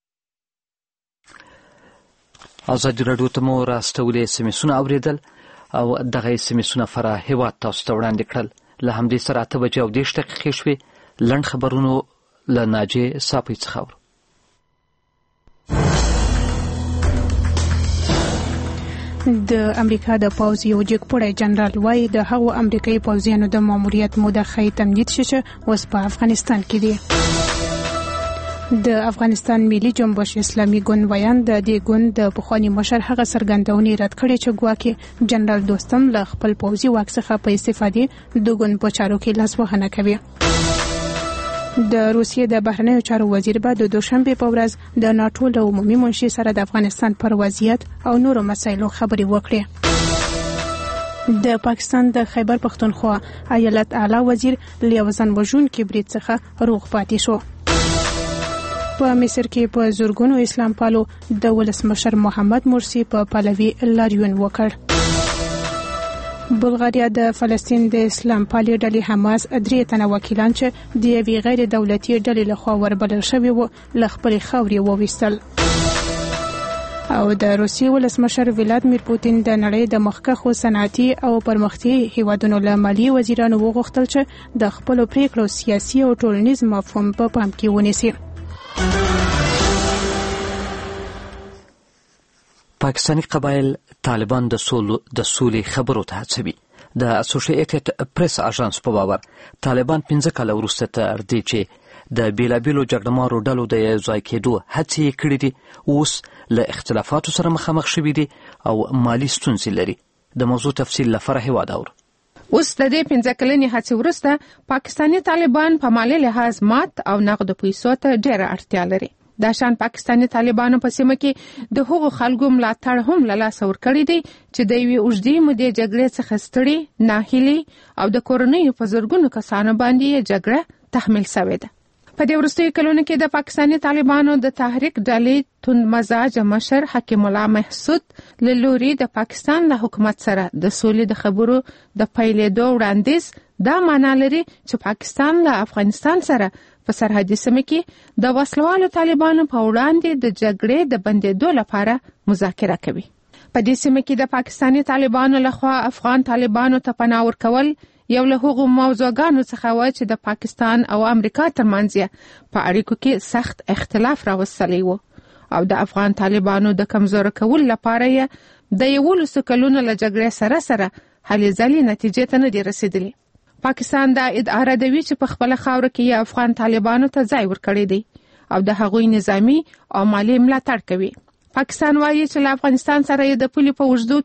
B: ازادي راډیو ته مو راستولې سمیسونه اوریدل او دغه سمیسونه فرا هیواد تاسو ته وړاندې کړل. له همدې سره 8:10 دقیقې شوې. لنډ خبرونو له ناجې صافي څخه
C: د امریکا د پوځ یو جګپوړی جنرال وايي د هغو امریکایي پوځیانو د ماموریت موده ښایي تمدید شي چې اوس په افغانستان کې دي. د افغانستان ملي جنبش اسلامي ګوند ویان د دې ګوند د پخوانی مشر هغه څرګندونې رد کړې چې ګواکې جنرال دوستم له خپل پوځي واک څخه په استفادې د ګوند په چارو کې لاسوهنه کوي. د روسیې د بهرنیو چارو وزیر به د دوشنبه په ورځ د ناتو له عمومي منشي سره د افغانستان پر وضعیت او نورو مسایلو خبرې وکړي. د پاکستان د خیبر پختونخوا ایالت اعلی وزیر لیوزن وژونکي برید څخه روغ پاتې شو. په مصر کې په زورګونو اسلام پالو د ولسمشر محمد مرسی په پلوي لاریون وکړ. بلغاریا د فلسطین د اسلام پالي ډلې حماس 3 تنه وکیلان چې د یوې غیر دولتي ډلې لخوا وربلل شوي وو له خپلې خاورې وویستل. او د روسیې ولسمشر ولادیمیر پوتین د نړۍ د مخکښو صنعتي او پرمختللي هیوادونو له مالي وزیرانو وغوښتل چې د خپلو پریکړو سیاسي او ټولنیز مفهوم په پام کې ونیسي.
B: پاکستانی قبایل طالبان د سولې خبرو ته هڅوي. د اسوسییټډ پریس اژانس په باور طالبان 15 کال وروسته تر دې چې د بیلابیلو جګړهمارو ډلو د ځای کېدو هڅې کړې دي اوس له اختلافاتو سره مخامخ شوي دي او مالی ستونزې لري. د موضوع تفصیل لپاره هیواد اور
R: اوس د دې 15 کلنې هڅې وروسته پاکستانی طالبان په مالی لحاظ مات او نقد پیسو ته ډېره اړتیا لري. دا شان پاکستانی طالبانو په سیمه کې د هغو خلکو ملاتړ هم له لاسه ورکړی دی چې د یوې اوږدې مودې جګړې څخه ستړي ناهیلي او د کورنیو په زرګونو کسانو باندې جګړه تحمیل شوې ده. په دې وروستیو کلونو کې د پاکستانی طالبانو د تحریک ډلې توند مزاج مشر حکیم الله محسود له لوري د پاکستان له حکومت سره د سولې د خبرو د پیلېدو وړاندیز دا معنا لري چې پاکستان له افغانستان سره په سرحدي سیمه کې د وسلوالو طالبانو په وړاندې د جګړې د بندېدو لپاره مذاکره کوي. په دې سیمه کې د پاکستانی طالبانو لخوا افغان طالبانو ته پناه ورکول یو له هغو موضوعګانو څخه و چې د پاکستان او امریکا ترمنځ په اړیکو کې سخت اختلاف راوستلی و او د افغان طالبانو د کمزوري کولو لپاره یې د 11 کلونو له جګړې سره سره هلې ځلې نتیجې ته نه دي رسیدلي. پاکستان دا ادعا ردوي چې په خپل خاور کې افغان طالبانو ته ځای ورکړی دی او د هغوی نظامی او مالی ملاتړ کوي. پاکستان وایي چې له افغانستان سره د پولې په اوږدو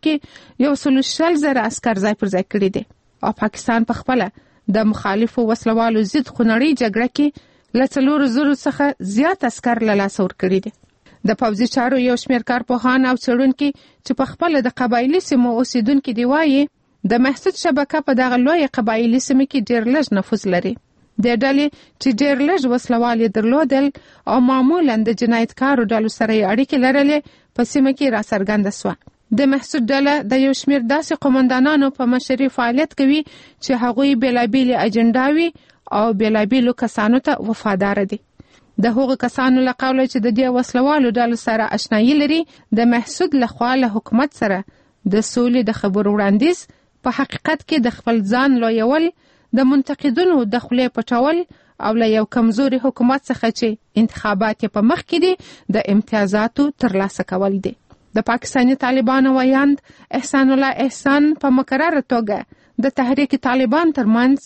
R: کې 140,000 عسكر ځای پر ځای کړی دي او پاکستان په خپل د مخالفو وسلوالو ضد خونړۍ جګړه کې له 4,000 څخه زیات عسكر له لاسه ورکړي دي. د پوځي چارو یو شمېر کارپوهان او څېړونکي چې په خپل د قبایلي سیمو اوسیدونکي دی وایي د محسود شبکه په دغه لوی قبایلي سیمه کې ډېر لږ نفوذ لري. د ډلې چې ډېر لږ وسلوال درلودل او معمولا د جنایتکارو ډلو سره اړیکې لرلې په سیمه کې راڅرګنده شوه. د محسود ډله د یو شمېر داسې قومندانانو په مشرۍ فعالیت کوي چې هغوی بیلابیلې اجنډاوي او بیلابیلو کسانو ته وفادار دي. د هغو کسانو له قوله چې د دې وسلوالو ډلو سره اشنایي لري د محسود لخوا له حکومت سره د سولې د خبرو وړاندیز په حقیقت کې د خپل ځان لویول، د منتقدونو د خولې پټول او له یو کمزوري حکومت څخه چې انتخابات په مخ کې دي د امتیازاتو ترلاسه کول دي. د پاکستاني طالبانو ویاند احسان الله احسان په مقرره توګه د تحریک طالبان ترمنځ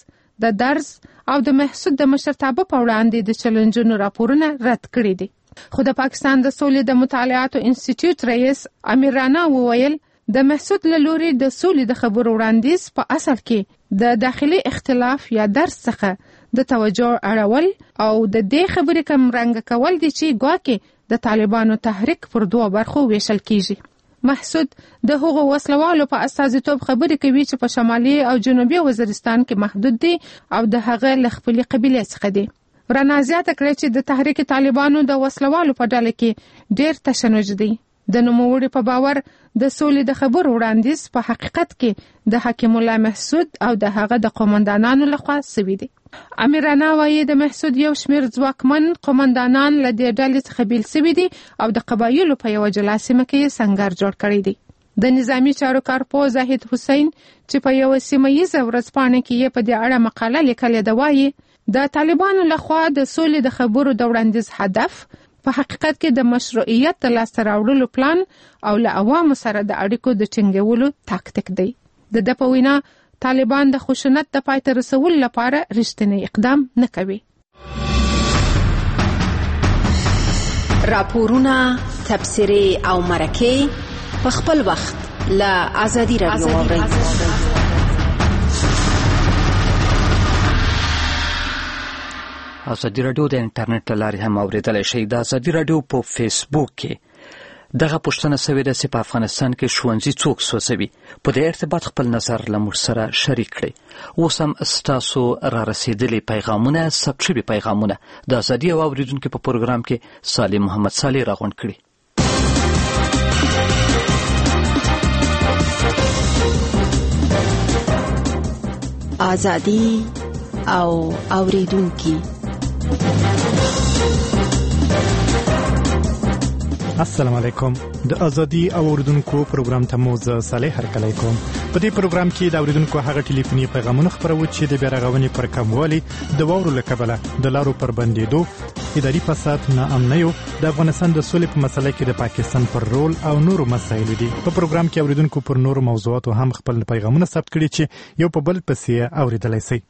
R: د درس او د محسود د مشرتابه په وړاندې د چیلنجونو راپورونه رد کړي دي. خو د پاکستان د سولې د مطالعاتو انسټیټیوټ رئیس امیر رانا وویل د محسود له لوري د سولې د خبرو وړاندیز په اصل کې د داخلي اختلاف یا درس څخه د توجه اړول او د دې خبرې کم رنګ کول دي چې ګواکې د طالبانو تحریک پر دوه برخو ویشل کیږي. محسود د هغو وسلوالو په استازیتوب خبرې کوي چې په شمالي او جنوبي وزیرستان کې محدود دي او د هغه له خپلې قبیلې څخه دي. رانا زیاته کړې چې د تحریک طالبانو د وسلوالو په ډله کې ډېر تشنج دی. د نوموړي په باور د سولې د خبرو وړاندیز په حقیقت کې د حکیم الله محسود او د هغه د قومندانانو لخوا سوي دي. امیر رانا وایي د محسود یو شمېر ځواکمن قومندانان له دې ډلې څخه بیل سوي دي او د قبایلو په یوه جلا سیمه کې سنګر جوړ کړی دی. د نظامی چارو کارپو زاهد حسین چې په یوه سیمه ییزه ورځپاڼه کې یې په دې اړه مقاله لیکلې ده وایي د طالبانو لخوا د سولې د خبرو د وړاندیز هدف په حقیقت کې د مشروعیت د لاسته راوړلو پلان او له عوامو سره د اړیکو د ټینګولو تاکتیک دی. د ده په وینا طالبان د خشونت د پای ته رسولو لپاره رښتینی اقدام نه کوي.
S: راپورونه، تبصرې او مرکې په خپل وخت له ازادي رادیو واورئ.
B: ازادي رادیو د انټرنیټ له لارې هم اوریدلای شئ. د ازادي رادیو په فیسبوک کې دغه پوښتنه شوې ده چې په افغانستان کې ښوونځي څوک سوځوي. په دې ارتباط خپل نظر له موږ سره شریک کړئ. اوس هم ستاسو را رسیدلي پیغامونه، ثبت شوي پیغامونه د ازادي او اوریدونکو په پروګرام کې صالح محمد صالح راغونډ کړي.
S: ازادي او اوریدونکو.
K: السلام علیکم. د ازادي او اوریدونکو پروګرام ته مو زه صالح هرکلی کوم. په دې پروګرام کې د اوریدونکو هغه ټلیفوني پیغامونه خپرو چې د بیارغونې پر کموالي، د واورو له کبله د لارو پر بندېدو، اداري فساد، ناامنیو، د افغانستان د سولې په مسله کې د پاکستان پر رول او نورو مسایلو دي. په پروګرام کې اوریدونکو پر نورو موضوعاتو هم خپل پیغامونه ثبت کړي چې یو په بل پسې اوریدلای شي.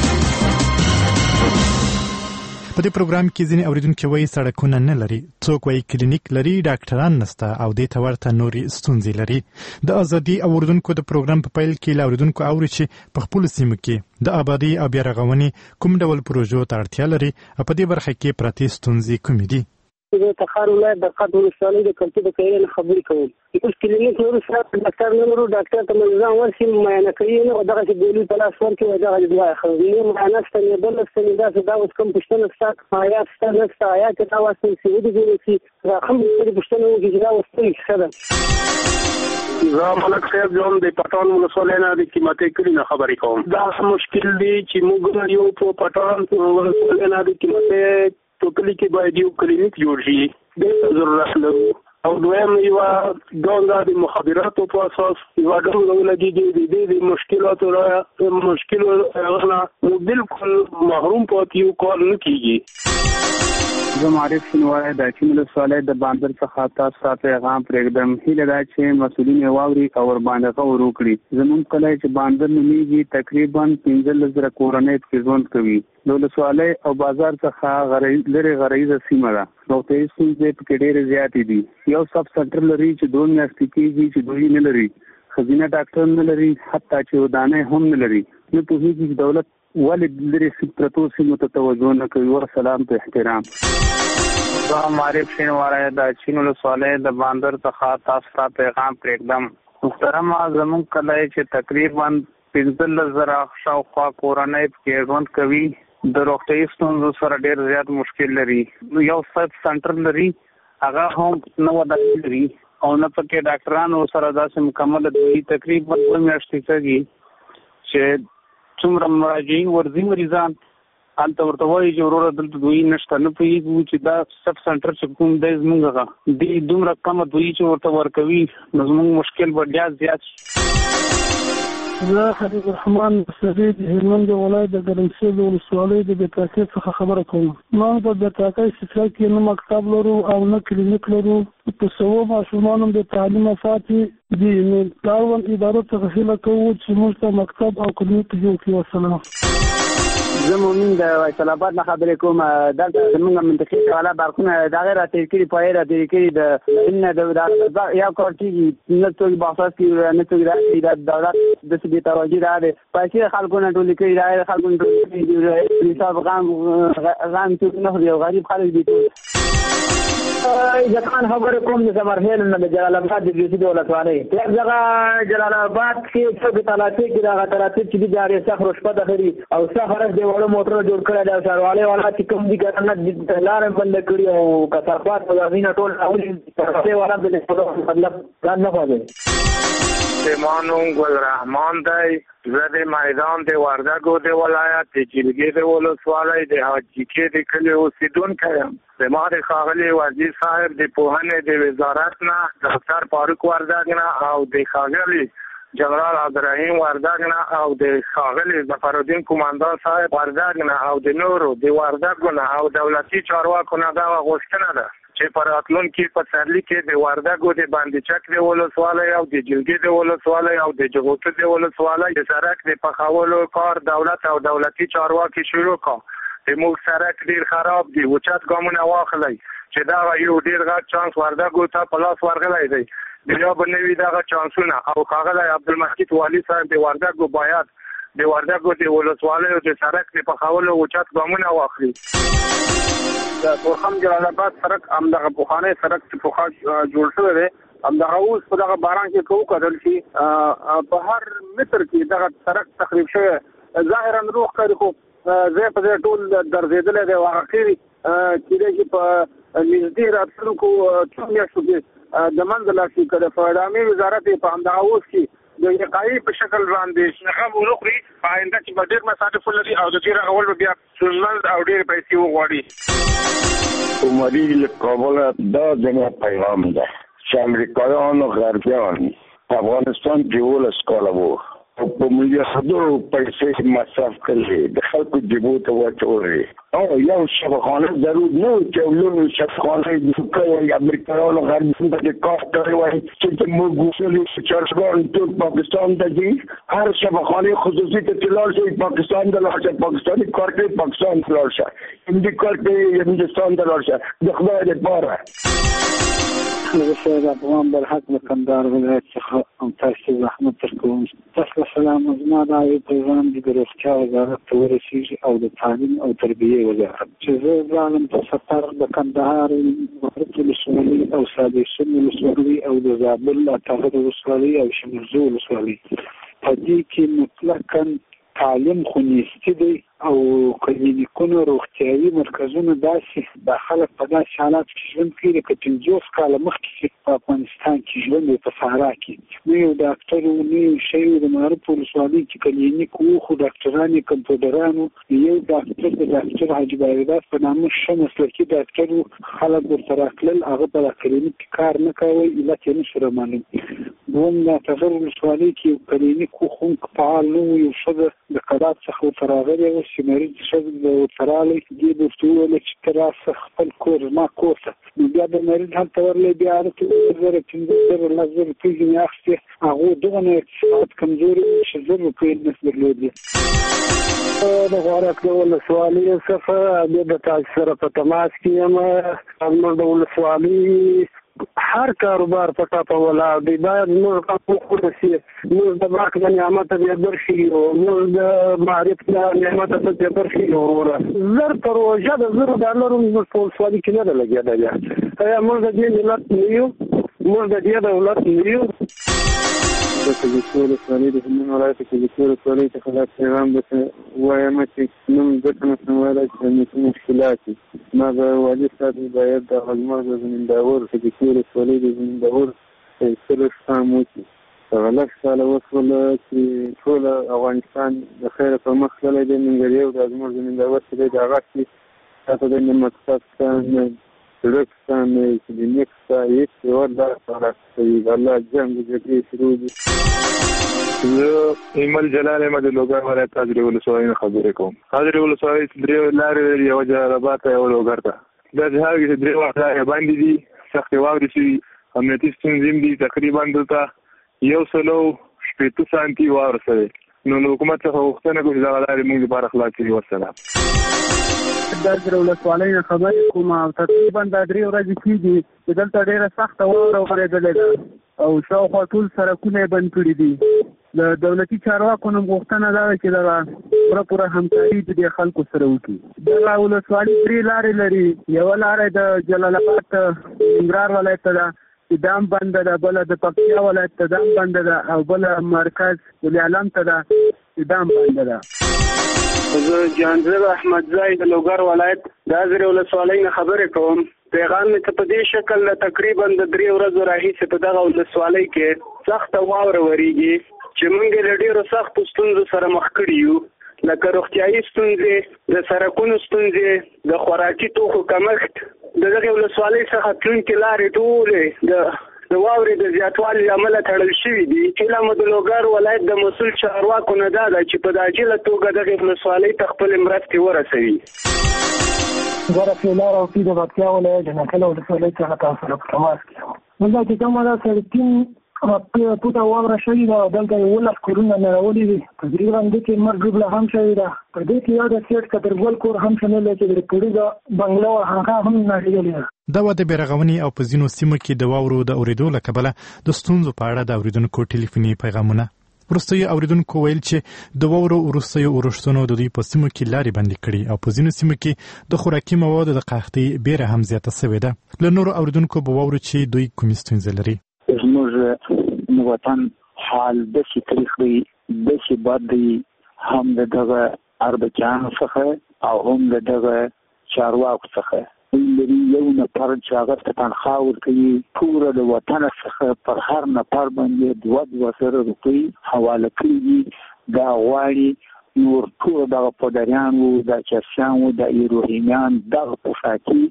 K: په دې پروګرام کې ځینې اوریدونکو وایي سړکونه نه لري، څوک وایي کلینیک لري، ډاکټران نشته او دې ته ورته نورې ستونزې لري. د ازادي او اوریدونکو د پروګرام په پیل کې له اوریدونکو اوري چې په خپلو سیمو کې د آبادي او بیارغونې کوم ډول پروژو ته اړتیا لري او په دې برخه کې پرتې ستونزې کومې دي.
I: د تخار ولایت د قد ولسوالۍ د کلتور د کېرې خبرې کوم. اوس کلینیک نور سره ډاکټر نه ورو، ډاکټر ته منظم ورسي معاینه کوي نو دغه چې ګولې په لاس ورکړي او دغه دوا اخلي. معاینه ستنې بل ستنې دا اوس کوم پښتنه ستاسو آیا ستاسو آیا ته دا واسطه چې ودی چې راخم دې پښتنه وګړي دا وستې څه
T: زه ملک صاحب جون د پټان ولسوالۍ نه د قیمتي کلی نه خبرې کوم. دا مشکل دی چې موږ یو په پټان ولسوالۍ نه د قیمتي ټوکلي کې باید یو کلینیک جوړ شي. د ضرورت لرو او دویم یو ډول د مخابراتو په اساس یو ډول ولګي د مشکلاتو نه بالکل محروم پاتې یو کار نه کیږي.
U: زه معرف شنوای د چین ولسوالۍ د باندر څخه تاسو ته پیغام پرېږدم. هیله ده چې مسؤلین واوري او ور باندې غور وکړي. زموږ کلی چې باندر نومیږي تقریبا 15,000 کورنۍ پکې ژوند کوي. د ولسوالۍ او بازار څخه لرې غریزه سیمه ده. روغتیايي ستونزې پکې ډېرې زیاتې دي. یو سب سنټر لري چې 2 میاشتې کېږي چې دوی نه لري. ښځینه ډاکټر نه لري، حتی چې ودانۍ هم نه لري. نه پوهېږي چې دولت ولې لرې پرتو سیمو ته توجه نه کوي. ورسلام په احترام.
V: زه معرف شینواری د چین ولسوالۍ د باندر څخه تاسو ته پیغام پرېږدم. محترمه زموږ کلی چې تقریبا 15,000 شاوخوا کورنۍ پکې ژوند کوي. د روغتیايي ستونزو سره ډېر زیات مشکل لري. یو سب سنټر لري، هغه هم نه ودانۍ لري او نه پکې ډاکټرانو سره داسې مکمل دي. تقریبا 2 میاشتې کېږي چې څومره مراجعین ورځي مریضان هلته ورته وایي چې وروره دلته دوی نشته. نه پوهېږو چې دا سب سنټر چې کوم دی زموږ هغه دی دومره کمه دوی چې ورته ورکوي نو زموږ مشکل به ډېر زیات شي.
I: زه حبیب الرحمن صدی د هلمند ولایت د ګرمسیر ولسوالۍ د بیتاکۍ څخه خبره کوم. موږ په بیتاکۍ سیسټم کې نه مکتب لرو او نه کلینیک لرو. په سوو ماشومانو د تعلیم فاتې دي. نو لاړوند ادارو څخه هیله کوو چې موږ ته مکتب او کلینیک جوړ کړي. والسلام.
U: زه مومن د فیصل آباد نه خبرې کوم. دلته زموږ منطقي والا برقونه د غیر تیر کړي پای را تیر کړي د ان د یا کار کیږي نه څوک بحثات کوي نه څوک راځي د دولت د سبي توجه راځي پیسې خلکو نه ټول کړي راځي خلکو نه ټول کړي حساب غام څوک نه دی غریب خلک دي. ځکان خبرې کوم د سمرهیل نه د جلال آباد د جدي ولسوالۍ یک ځای جلال آباد کې څوک تلاتي کې دا تلاتي چې د جاري سخر شپه د خري او سفر د وړو موټر جوړ کړل د سروالي والا چې کوم دي کنه د لارې بند کړی او کثافات په ځینې ټول اولي څه والا د مطلب ځان نه پوهه.
A: سیمانون گل رحمان دی زد میدان دی وردگو دی ولایت دی جلگی دی ولسوالی دی حاجیکی دی کلی اوسیدون کردم. ما د خاغلی وزیر صاحب د پوهنې د وزارت نه ډاکټر فاروق وردګ نه او د خاغلی جنرال عبدالرحیم وردګ نه او د خاغلی ظفرالدین قومندان صاحب وردګ نه او د نورو د وردګ نه او دولتي چارواکو نه دا غوښتنه ده چې پر راتلونکي په سرلی کې د وردګو د باندې چک د ولسوالۍ او د جلګي د ولسوالۍ او د جغوته د ولسوالۍ د سړک د پخولو کار دولت او دولتي چارواکي شروع کړ. د موږ سړک ډیر خراب دی اوچت ګامونه واخلئ چې دا یو ډیر غټ چانس وردګو ته په لاس ورغلی دی. بیا به نوي دغه چانسونه او ښاغلی عبدالمجید والي صاحب د وردګو باید د وردګو د ولسوالیو د سړک د پخولو اوچت ګامونه واخلي. د تورخم جلال آباد سړک همدغه پخوانی سړک چې پخوا جوړ شوی دی همدغه اوس په دغه باران کې که وکتل شي په هر متر کې دغه سړک تخریب شوی ظاهرا روغ ښکاري خو زه په دې ټول درځېدلی دی واقع کېږي کېدای شي په نږدې راتلونکو څو میاشتو کې د منځه لاړ شي. که د اعلامي وزارت یې په همدغه اوس کې د وقایي په شکل باندې هغه ونه کړي په آینده کې به ډېر مصارف ولري او د دې رغول به بیا ستونزمن او ډېرې پیسې وغواړي.
F: عمري له کابل دا زما پیغام ده چې امریکایان او غربیان افغانستان کې 12 کاله وو په ملیاردو پیسې مصرف کړي د خلکو جیبو ته واچولې او یو شفاخانه ضرور نه چې ولونو شفاخانه د کوي امریکایانو غربیان د کار کوي وایي چې موږ ګوسلي چارچګان ټول پاکستان ته دي هر شفاخانه خصوصي ته تلل شي پاکستان د لارښه پاکستاني کار کوي پاکستان د لارښه هندي کار کوي هندستان د لارښه د خدای لپاره.
U: زه سید افغان برحق د کندهار ولایت څخه تاسو زحمت درکوم. تاسو سلام زما دا یو پیغام د روغتیا وزارت ته ورسیږي او د تعلیم او تربیه وزارت چې زه ځانم په سفر د کندهار ولسوالۍ او سادشین ولسوالۍ او د زابل اطهر ولسوالۍ او شمرزو ولسوالۍ په دې کې مطلقاً تعلیم خو نیستی دی او کلینیکونه روغتیايي مرکزونه داسې د خلک په داسې حالات کې ژوند کوي لکه 50 کاله مخکې په افغانستان کې ژوند په صحرا کې نه یو ډاکټر و نه یو شی د معروف ولسوالۍ کې کلینیک و خو ډاکټران یې کمپیوټرانو یو ډاکټر د ډاکټر حاجي بایداد په نامه ښه مسلکي ډاکټر و خلک ورته راتلل هغه په کلینیک کې کار نه کوي علت یې نه سره معلوم. دوم د اطهر ولسوالۍ کې یو کلینیک و خو فعال نه و یو ښځه د کډات څخه ورته راغلی وه چې مریض ښځه ورته راغلی دې به ورته وویل چې ته راسه خپل کور زما کور ته نو بیا د مریض هلته ورلی بیا هلته 15,000 15,000 پیسې مې اخیستې هغو دغه اقتصاد کمزوري و چې 1000 روپۍ یې نس درلودې. د غوړک د ولسوالۍ څخه بیا د تاسو سره په تماس کې یم. زموږ د ولسوالۍ هر کاروبار په ټاپه ولاړ دی باید موږ حقوق ورسي موږ د برق د نعمت بیا درشي او موږ د معرفت د نعمت څخه درشي وروره زر پروژه د $0 موږ په ولسوالۍ کې نه ده لګېدلې موږ د دې ملت نه یو موږ د دې دولت نه یو. د کلیسو ولسوالۍ د هلمند ولایت د کلیسو ولسوالۍ څخه دا پیغام درته وایم چې نوم ځکه نشم ویلی چې مشکلات دي. ما د والي صاحب باید د زموږ د زمینداور کلیسو ولسوالۍ د زمینداور سره شام وکړي. هغه لږ کاله وشوله چې ټول افغانستان د خیره په مخ تللی دی منګري او د زموږ زمینداور چې دی د هغه کې تاته د نعمتستان سړکستان کلینیکستا هېڅ هېواد داسې حالات کوي د الله جنګ جګړې شروع دي.
A: زه ایمل جلال یم د لوګر ولایت حاضرې ولسوالۍ نه خبرې کوم. حاضرې ولسوالۍ 3 لارې لري یوه جلال آباد ته یوه لوګر ته. دا جهاد کې چې 3 وخت لارې باندې دي سختې واورې شوي امنیتي ستونزې هم دي تقریبا دلته 160 سانتي واوره سوې
G: نو حکومت څخه غوښتنه کوي چې دا لارې موږ لپاره خلاص کړي ورسره.
U: دا د ولسوالۍ خبرې کوم او تقریبا دا 3 ورځې کېږي چې دلته ډېره سخته واوره ورېدلې ده او شاوخوا ټول سړکونه بند کړي دي. د دولتي چارواکو نه غوښتنه ده چې دا پوره همکاري د خلکو سره وکړي. دا ولسوالۍ 3 لارې لري. یو لار د جلال آباد ننګرهار ولایت ته ده دام بند ده، بل د پکتیا ولایت ته دام بند ده او بل مرکز ولی علم ته ده دام بند ده.
T: زه جانزب احمد زای د لوګر ولایت د ازرې ولسوالۍ نه خبرې کوم. پیغام مې ته په دې شکل تقریبا د 3 ورځو راهیسې په دغه ولسوالۍ کې سخته واوره ورېږي چې موږ له ډېرو سختو ستونزو سره مخ کړي یو، لکه روغتیایي ستونزې، د سړکونو ستونزې، د خوراکي توکو کمښت. د دغې ولسوالۍ څخه تلونکې لارې ټولې د واورې د زیاتوالي له امله تړل شوي دي. هیله مو د لوګر ولایت د مسؤل چارواکو نه دا ده چې په عاجله توګه دغې ولسوالۍ ته خپلې مرستې ورسوي.
M: زه رفیع او پی د پکتیا ولایت د نکله ولسوالۍ څخه تاسو سره په تماس کې یم. موږ چې کومه ده سړکین پوته واوره شوې ده، دلته 11 کورونه نړولي دي. تقریبا دې کې مرګ ډوبله هم شوې ده. په دې کې یو د سیټ کترګل کور هم شامل دی چې د پوړي د بنګلو هغه هم نړېدلې ده.
K: دا د بیرغونی او په ځینو سیمو کې د واورو د اوریدو له کبله د ستونزو په اړه د اوریدونکو ټلیفوني پیغامونه. وروستیو اوریدونکو ویل چې د واورو وروستیو اورښتونو د دوی په سیمو کې لارې بندې کړي او په ځینو سیمو کې د خوراکي موادو د قحطۍ بیره هم زیاته شوې ده. له نورو اوریدونکو به واورو چې دوی کومې ستونزې لري.
D: زموږ وطن حال داسې تاریخ دی، داسې بد دی، هم د دغه اربکیانو څخه او هم د دغه چارواکو څخه. لري یو نفر چې هغه ته تنخواه ورکوي، ټوله د وطن څخه پر هر نفر باندې 2,000 روپۍ حواله کړي. دا غواړي نور ټول دغه پدریان وو، د چرسیان وو، د ایروهیمیان دغه پوشاکي.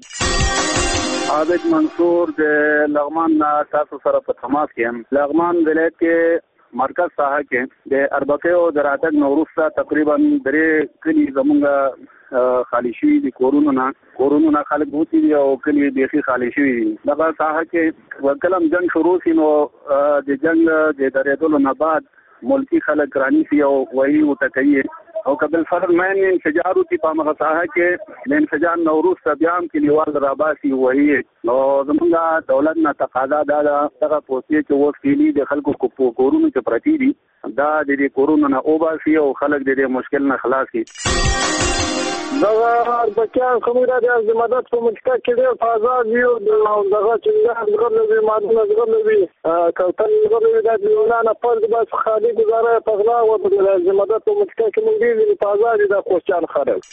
U: عابد منصور د لغمان تاسو سره په تماس کې یم. لغمان ولایت کې مرکز ساحه کې د اربکیو د راتګ وروسته تقریبا 3 کلي زمونږ خالی شوي دي. کورونو نه خلک بوتي دي او کلي بیخي خالی شوي دي. دغه ساحه کې کلم جنگ شروع شي نو د جنگ د درېدلو نه بعد ملکی خلک رانیسي او وایي وټکوي او قبل فرض مې انفجارو تی په مغه ساحه کې د انفجار نوروز بیا هم کلیوال راباسي وایي. نو زمونږ دولت نه تقاضا ده دغه پوسټي چې وسیلې د خلکو کو کورونو کې پرتی دي دا د دې کورونو نه اوباسي او خلک د دې مشکل نه خلاص شي.
M: دغه اربکیان کومه د مدد په منطقه کې ډېر آزاد یو دغه چې دغه مادونه دغه کوتل دغه د یونان په بس خالي گزاره په غلا او د مدد په منطقه کې مونږ دې په آزاد د خوشحال خلک.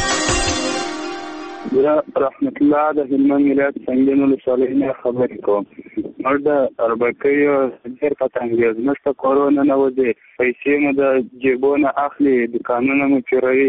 U: یا رحمت الله د هلمند ولایت څنګه نو صالحین خبرې کوم. مرده اربکیو ډېر پتنګیز نشته، کورونه نه وځي، پیسې مو د جیبونه اخلي، دکانونه مو چوروي.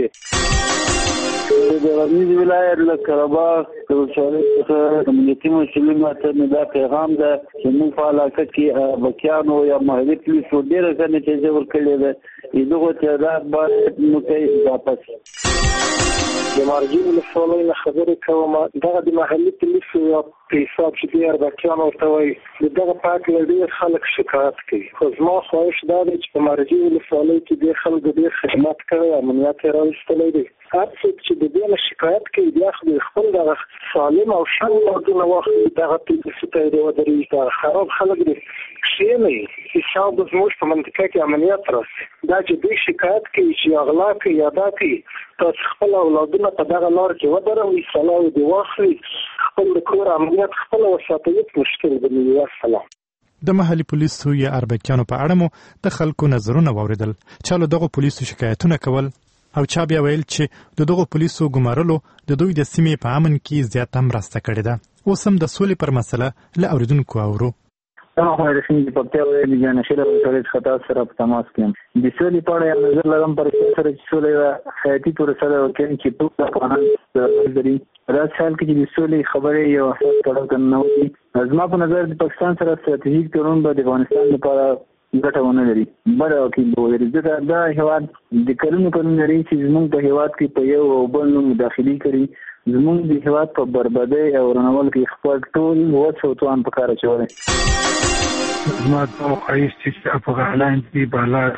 D: د غزنی ولایت له قرهباغ د ولسوالۍ څخه د ملتي مسؤلینو ته دا پیغام ده چې موږ په علاقه کې اربکیانو یا محلي پولیسو ډېره ښه نتیجه ورکړې ده. دغه تعداد باید موږ اضافه شي.
M: د مارجې ولسوالۍ نه خبرې کوم. دغه د محلي پولیسو په حساب چې د اربکیانو ورته وایي دغه په هکله ډېر خلک شکایت کوي. خو زما خواهش دا دی چې په مارجې ولسوالۍ کې ډېر خلکو ډېر خدمت کړی، امنیت یې راویستلی دی. هر څوک چې د دې نه شکایت کوي بیا خو خپل دغه سالم او ښه مادونه واخلي، دغه پولیسو ته یې ودرېږي. دغه خراب خلک دی کښېنئ، حساب زموږ په منطقه کې امنیت راسي. دا چې دوی شکایت کوي چې اغلا کوي یا دا کوي، تاسو خپل اولادونه په دغه لار کې ودروئ، سلاح دې واخلئ، خپل د کور امنیت خپله وساتئ، هېڅ مشکل به نه وي. والسلام.
K: د محلي پولیسو یا اربکیانو په اړه مو د خلکو نظرونه واورېدل. چا له دغو پولیسو شکایتونه کول او چا بیا ویل چې د دغو پولیسو ګمارلو د دوی د سیمې په امن کې زیاته مرسته کړې ده. اوس هم د سولې پر مسله له اوریدونکو اورو.
D: محمد رسول د پکتیا ولایت جانشین ولسوالۍ څخه تاسو سره په تماس کې یم. د سولې په اړه یو نظر لرم پر سره چې سولې حیاتي پروسه ده او چې ټول افغانان لري. راځي حال کې د سولې خبرې یو اساس کړو نه وي. زما په نظر د پاکستان سره ستراتیژیک تړون به د افغانستان لپاره ګټه ونه لري. بل او کې به ولري ځکه دا هیواد د کلونو لري چې زموږ په هیواد کې په یو او بل مداخلي کړي. زموږ د هیواد په بربادۍ او رنول کې خپل ټول وڅ او توان په کار اچولی.
E: زما د خواهش چې افغانان دې بالا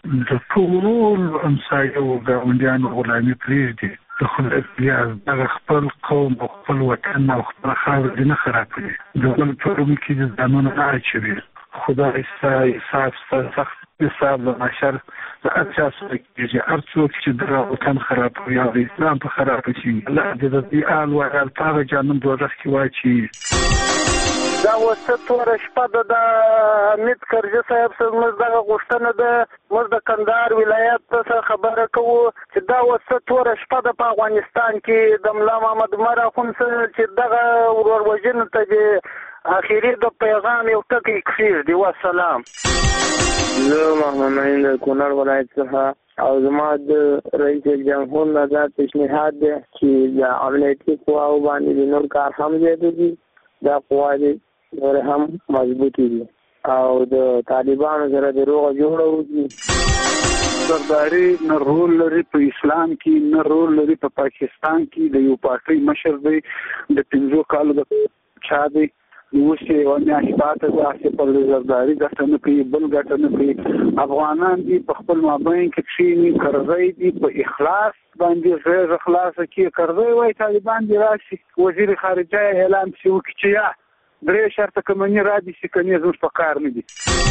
E: د ټول همسایه او ګاونډیانو غلامي پرېږدي. د خدای پیاز دغه خپل قوم او خپل وطن او خپل خاور نه خرابوي. د بل په روم کې د ځانونه نه اچوي. خدای حساب سخت حساب د معاشر د هر چا سره کېږي. هر څوک چې دغه وطن خرابوي او د اسلام په خرابه شي الله دې د دې آل وغال په هغه جهنم دوزخ کې واچوي.
J: دا وسه توره شپه د امید کرزي صاحب څخه موږ دغه غوښتنه ده. موږ د کندهار ولایت څخه خبره کوو چې دا وسه توره شپه د په افغانستان کې د ملا محمد عمر اخوند چې دغه وروروژنې ته د اخیری د پیغام یو ټکی کښېږدي. والسلام.
A: زه محمد معین د کونړ ولایت څخه او زما د رئیس جمهور نه دا پیشنهاد دی چې د امنیتي قواو باندې نور کار هم زیاتېږي. دا قواوې نور هم مضبوطې دي او د طالبانو سره د روغه جوړه وکړي.
U: زرداری نه رول لري په اسلام کې، نه رول لري په پاکستان کې. د یو پارټي مشر دی، د 15 کالو د چا دی. اوس یې یوه میاشت پاته ده چې پر زرداري ګټه نه کوي، بل ګټه نه کوي. افغانان دي په خپل مابین کې کښېني، کرزی دي په اخلاص باندې غیږه خلاصه کړي. کرزی وایي طالبان دي راشي، وزیر خارجه اعلان شي وکړي چې یا درې شرطه که مني را دي شي، که نه زموږ په کار نه دي.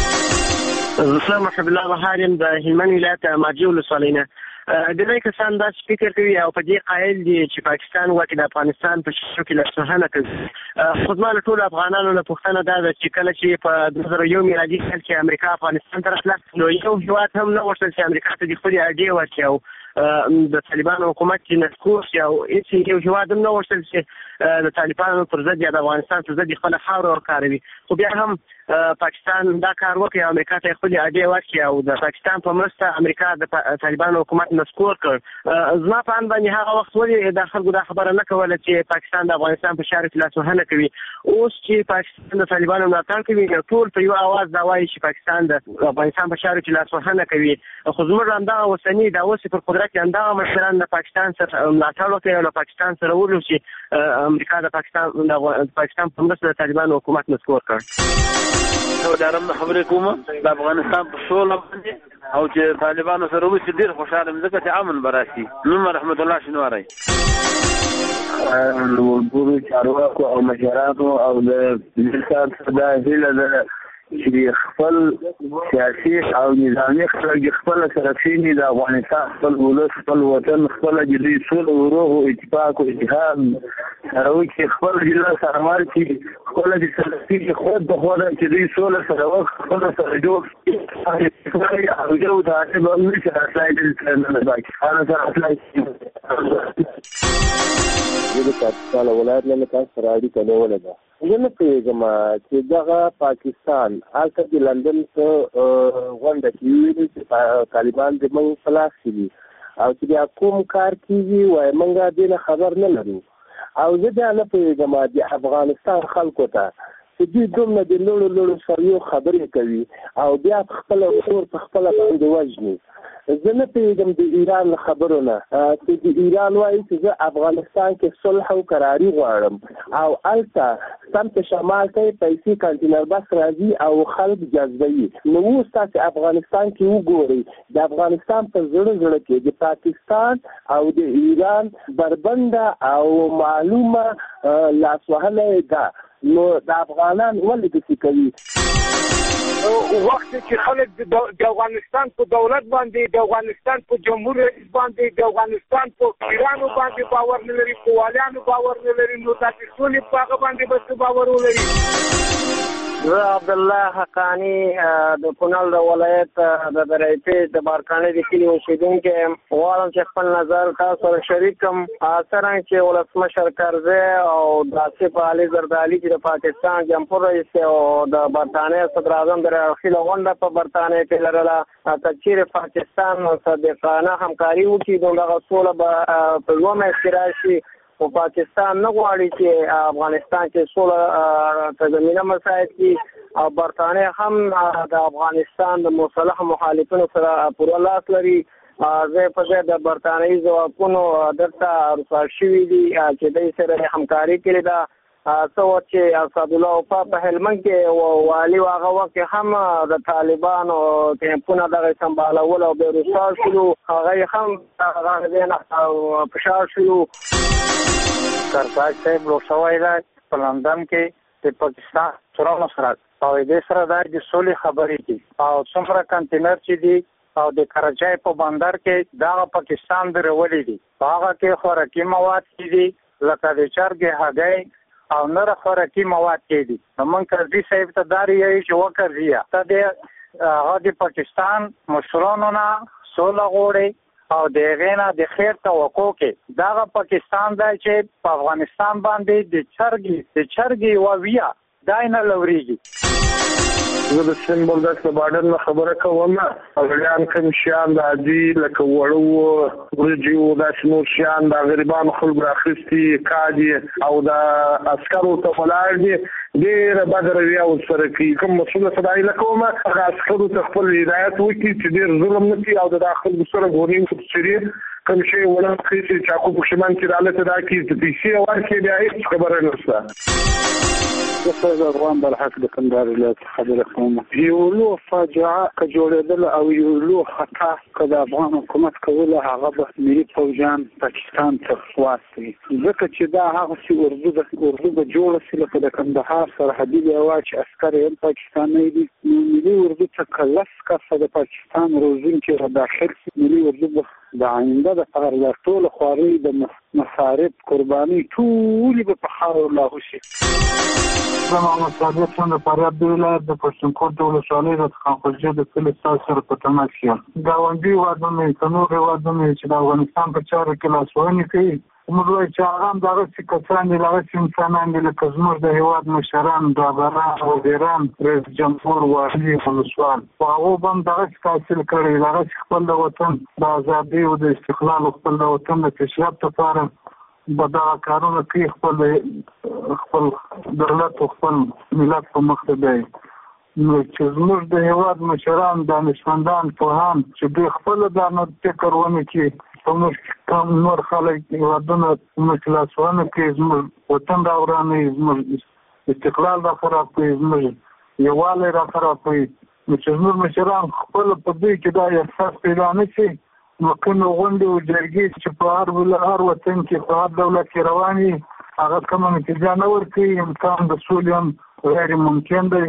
W: زه محب الله بهار یم د هلمند ولایت مارجې ولسوالۍ نه. ډېری کسان داسې فکر کوي او په دې قایل دي چې پاکستان واکې د افغانستان په شیشو کې لاسوهنه کوي. خو زما له ټولو افغانانو نه پوښتنه دا ده چې کله چې په 2001 میلادي کال کې امریکا افغانستان ته راتله، نو یو هېواد هم نه غوښتل چې امریکا ته د خپلې اډې ورکړي او د طالبانو حکومت چې نسکور شي، او هېڅ یو هېواد هم نه غوښتل چې د طالبانو پر ضد یا د افغانستان پر ضد خپله خاوره وکاروي. خو بیا هم پاکستان دا کار وکړي او امریکا ته خپلې اډې ورکړي او د پاکستان په مرسته امریکا د طالبانو حکومت نسکور کړ. زما په اند باندې هغه وخت ولې د خلکو دا خبره نه کوله چې پاکستان د افغانستان په چارو کې لاسوهنه کوي. اوس چې پاکستان د طالبانو ملاتړ کوي، ټول په یو اواز دا وایي چې پاکستان د افغانستان په چارو کې لاسوهنه کوي. خو زموږ همدغه اوسني دا اوس پر قدرت کې همدغه مشران د پاکستان سره ملاتړ وکړي او له پاکستان سره وویل چې امریکا د پاکستان په مرسته د طالبانو حکومت نسکور کړ.
X: دارم خبرې کوم د افغانستان په سوله باندې او چې طالبانو سره وشي ډېر خوشاله یم ځکه چې امن به راشي. نوم رحمت الله شینواری.
A: ورګورو چارواکو او مشرانو او د ملت دا هیله ده چې خپل سیاسي او نظامي خلک خپل سره کښېني، د افغانستان خپل ولس، خپل وطن، خپله جدي سوله وروغ او اتفاق او اتحاد سره وکړي، خپل جله سره ورکړي، خپله د سلفي خود په خوده چې دوی سوله سره وکړي، خپله سره جوړ کړي او یو د عاطب هم نه چې راتلای دلته نه د پاکستان سره راتلای شي.
Y: زه د پاکستان ولایت نه تاسو سره اړیکه نیولې ده. زه نه پوهېږم چې دغه پاکستان هلته د لندن په غونډه کې ویلي چې طالبان د موږ په لاس کې دي او چې بیا کوم کار کېږي وایي موږ دې نه خبر نه لرو. او زه بیا نه پوهېږم د افغانستان خلکو ته چې دوی دومره د لوړو لوړو سریو خبرې کوي او بیا خپله کور په خپله باندې وژني. زه نه پوهېږم د ایران له خبرو نه چې د ایران وایي چې زه افغانستان کې صلح او کراري غواړم او هلته سمت شمال ته یې پیسې کانټینر بس راځي او خلک جذبوي. نو اوس تاسې افغانستان کې وګورئ، د افغانستان په زړه کې د پاکستان او د ایران بربنده او معلومه لاسوهنه ده. نو د افغانان ولې داسې کوي؟
J: وخت چې خلک د افغانستان په دولت باندې، د افغانستان په جمهور رئیس باندې، د افغانستان په پیرانو باندې باور نه لري، په والیانو باور نه لري، نو دا ټول په هغه باندې به باور ولري.
Z: زه عبدالله حقانی د کونړ د ولایت د دریپې د بارکانې د کلي اوسېدونکی یم. غواړم چې خپل نظر تاسو سره شریک کړم. څرنګه چې ولسمشر کرزی او د آصف علي زردالي چې د پاکستان جمهور رئیس او د برطانیې صدر اعظم د راخیله غونډه په برطانیې کې لرله، که چیرې پاکستان صادقانه همکاري وکړي نو دغه سوله به په یوه میاشت کې راشي. خو پاکستان نه غواړي چې افغانستان کې سوله ته زمینه مساعد کړي او برطانیه هم د افغانستان د مسلح مخالفینو سره پوره لاس لري. ځای په ځای د برطانیي ځواکونو دلته رسال شوي دي چې دوی سره همکاري کړې ده څو چې اسد الله وفا په هلمند کې والي واغه وخت هم د طالبانو کمپونه دغه سمبالول او بیروسال شلو هغه هم هغه نه فشار شلو.
H: کارتاج صاحب لوشوای دا په لندن کې د پاکستان سره سره او د سره د سولې خبرې دي او څومره کنټینر چې دي او د کراچۍ په بندر کې دا پاکستان درولې دي هغه کې خوراکي مواد دي لکه د چرګ هګۍ او نور خوراکي مواد دي. موږ قاضي صاحب ته داري چې وکړي ته د پاکستان مشرانو نه سوله غوړي او د غینا د خیر توقع کې دا پاکستان دا چې په افغانستان باندې د چرګي وویا داینه لوريږي.
A: زه د سیمبل د بارډر نه خبره کوم او ځان کوم شیان د عادي لکه وړو ورجو د شنو شیان د غریبانو خلک راخستي کاږي او د عسکرو ته فلار دي ډیر بدروي او سره کوم مسؤل صداي لکوم هغه عسکرو ته خپل هدایت وکړي چې ډیر ظلم نه کوي او د داخل سره غوړین چې کوم شی ولا چې چاکو پښمان کې رااله دا کې د پیسې ورکې دی هیڅ خبره نشته.
U: د افغان بل حق د کندهار ولایت خبره کوم یو لو فاجعه کجوړېدل او یو لو خطا کله افغان حکومت کوله هغه به ملي فوجان پاکستان ته واسي ځکه چې دا هغه چې اردو به جوړ شي لکه د کندهار سرحدي دیواچ عسکر هم پاکستاني دي ملي اردو ته کلس کا د پاکستان روزین کې را داخل ملي اردو د آینده د پرله ټول خواري د مصارف قرباني ټول په خاور الله شي.
E: زموږ مساله څنګه پراب دی ولایت د پښتونخوا د ولسوالۍ د خانخوجه د کلی سره په تماس کې گاونډي وادونه څنګه وادونه چې د افغانستان په چارو کې لاسوهنه کوي موږ وایو چې هغه دغه څه کسان دي هغه چې انسانان دي لکه زموږ د هیواد مشران ډاګران او وزیران رئیس جمهور والي ولسوال هغه هم دغه څه حاصل کړي هغه خپل د وطن د ازادۍ او د استقلال خپل د وطن د پیشرفت لپاره بدا کارونه کوي خپل دولت او خپل ملت په مخ ته دی. نو چې زموږ د هیواد مشران دانشمندان پوهان چې دوی خپل د فکر ونه کوي په موږ کم نور خلک هیوادونه موږ لاسونه کوي زموږ وطن راورانه زموږ استقلال را خراب کوي زموږ یووالی را خراب کوي. نو چې زموږ مشران خپل په دوی کې دا احساس پیدا نه شي نو کومه غونډه او جرګې چې په هر وطن کې په هر دولت کې رواني هغه کومه نتیجه نه ورکوي امکان د سولې هم غیر ممکن دی.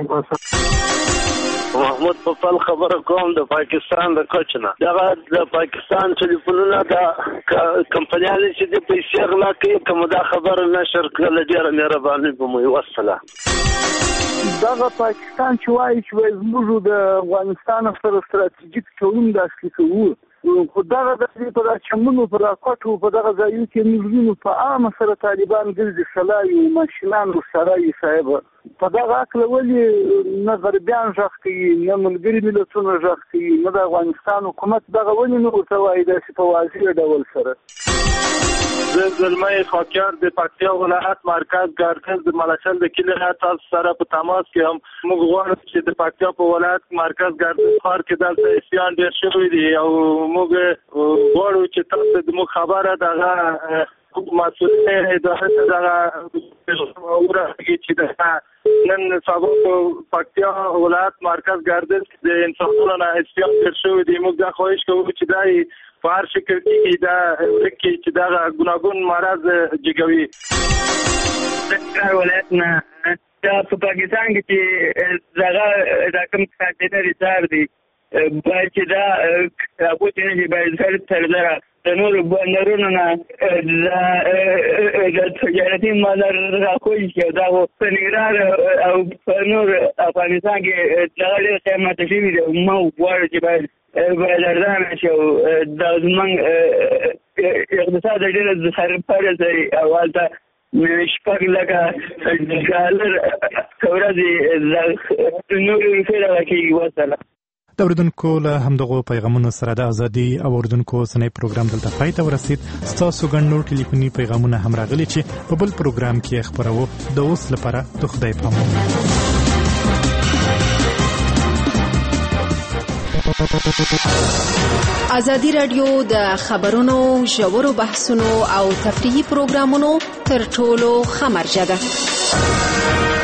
X: محمود په خپل خبره کوم د پاکستان د کوچنه د پاکستان ټلیفونونه د کمپنیانو چې د پیسې غلا کوي کوم دا خبره نشر کړل ډیره مهرباني به مو وصله.
L: دغه پاکستان چې وایي چې زموږ د افغانستان سره ستراتیژیک تړون داسې کوو خو دغه د دې په چمنو په راکټو په دغه ځایو کې موږ په عام سره طالبان ګرځي سلای او ماشینان سره صاحب په دغه عقل ولي نه غربیان ځخ کوي نه ملګری ملتونو ځخ کوي نه د افغانستان حکومت دغه ولي نه ورتوي د سپوازي ډول سره.
X: زلمه خاکیار د پکتیا ولایت مرکز ګارکز د ملچل د کلی تاسو سره په تماس کې هم موږ غواړو چې د پکتیا په ولایت مرکز ګارکز ښار کې دلته اسیان ډېر شوی دي او موږ غواړو چې تاسو د مو خبره دغه مسؤلیت اداره دغه اورګي چې د نن سبا پکتیا ولایت مرکز ګارکز د انسانانو نه اسیان ډېر شوی دي موږ دا خواهش کوو چې دای فار شکل کې دا ورکه چې دا ګناګون مرز جګوي.
Z: د ولایت نه په پاکستان کې چې دغه د کوم کانټینر ایثار دي باید چې دا ابوتینه چې باید سره د نور بندرونو نه د تجارتي مالر راکوي چې دا په نګران او په نور افغانستان کې دغه ډېر قیمت شوي دي ما غواړم چې باید ارزان شي او د زمونږ اقتصاد ډېر خراب کړی دی او هلته شپږ لکه ډالر ورځې نورې روپۍ راکېږي وسله.
K: د اوریدونکو له همدغو پیغامونو سره د ازادي او اوریدونکو اوسنی پروګرام دلته پای ته ورسید. ستاسو ګڼ نور ټلیفوني پیغامونه هم راغلي چې په بل پروګرام کې خپروو. د اوس لپاره د خدای پامان.
S: ازادي راډیو د خبرونو ژورو بحثونو او تفریحي پروګرامونو تر ټولو ښه مرجع ده.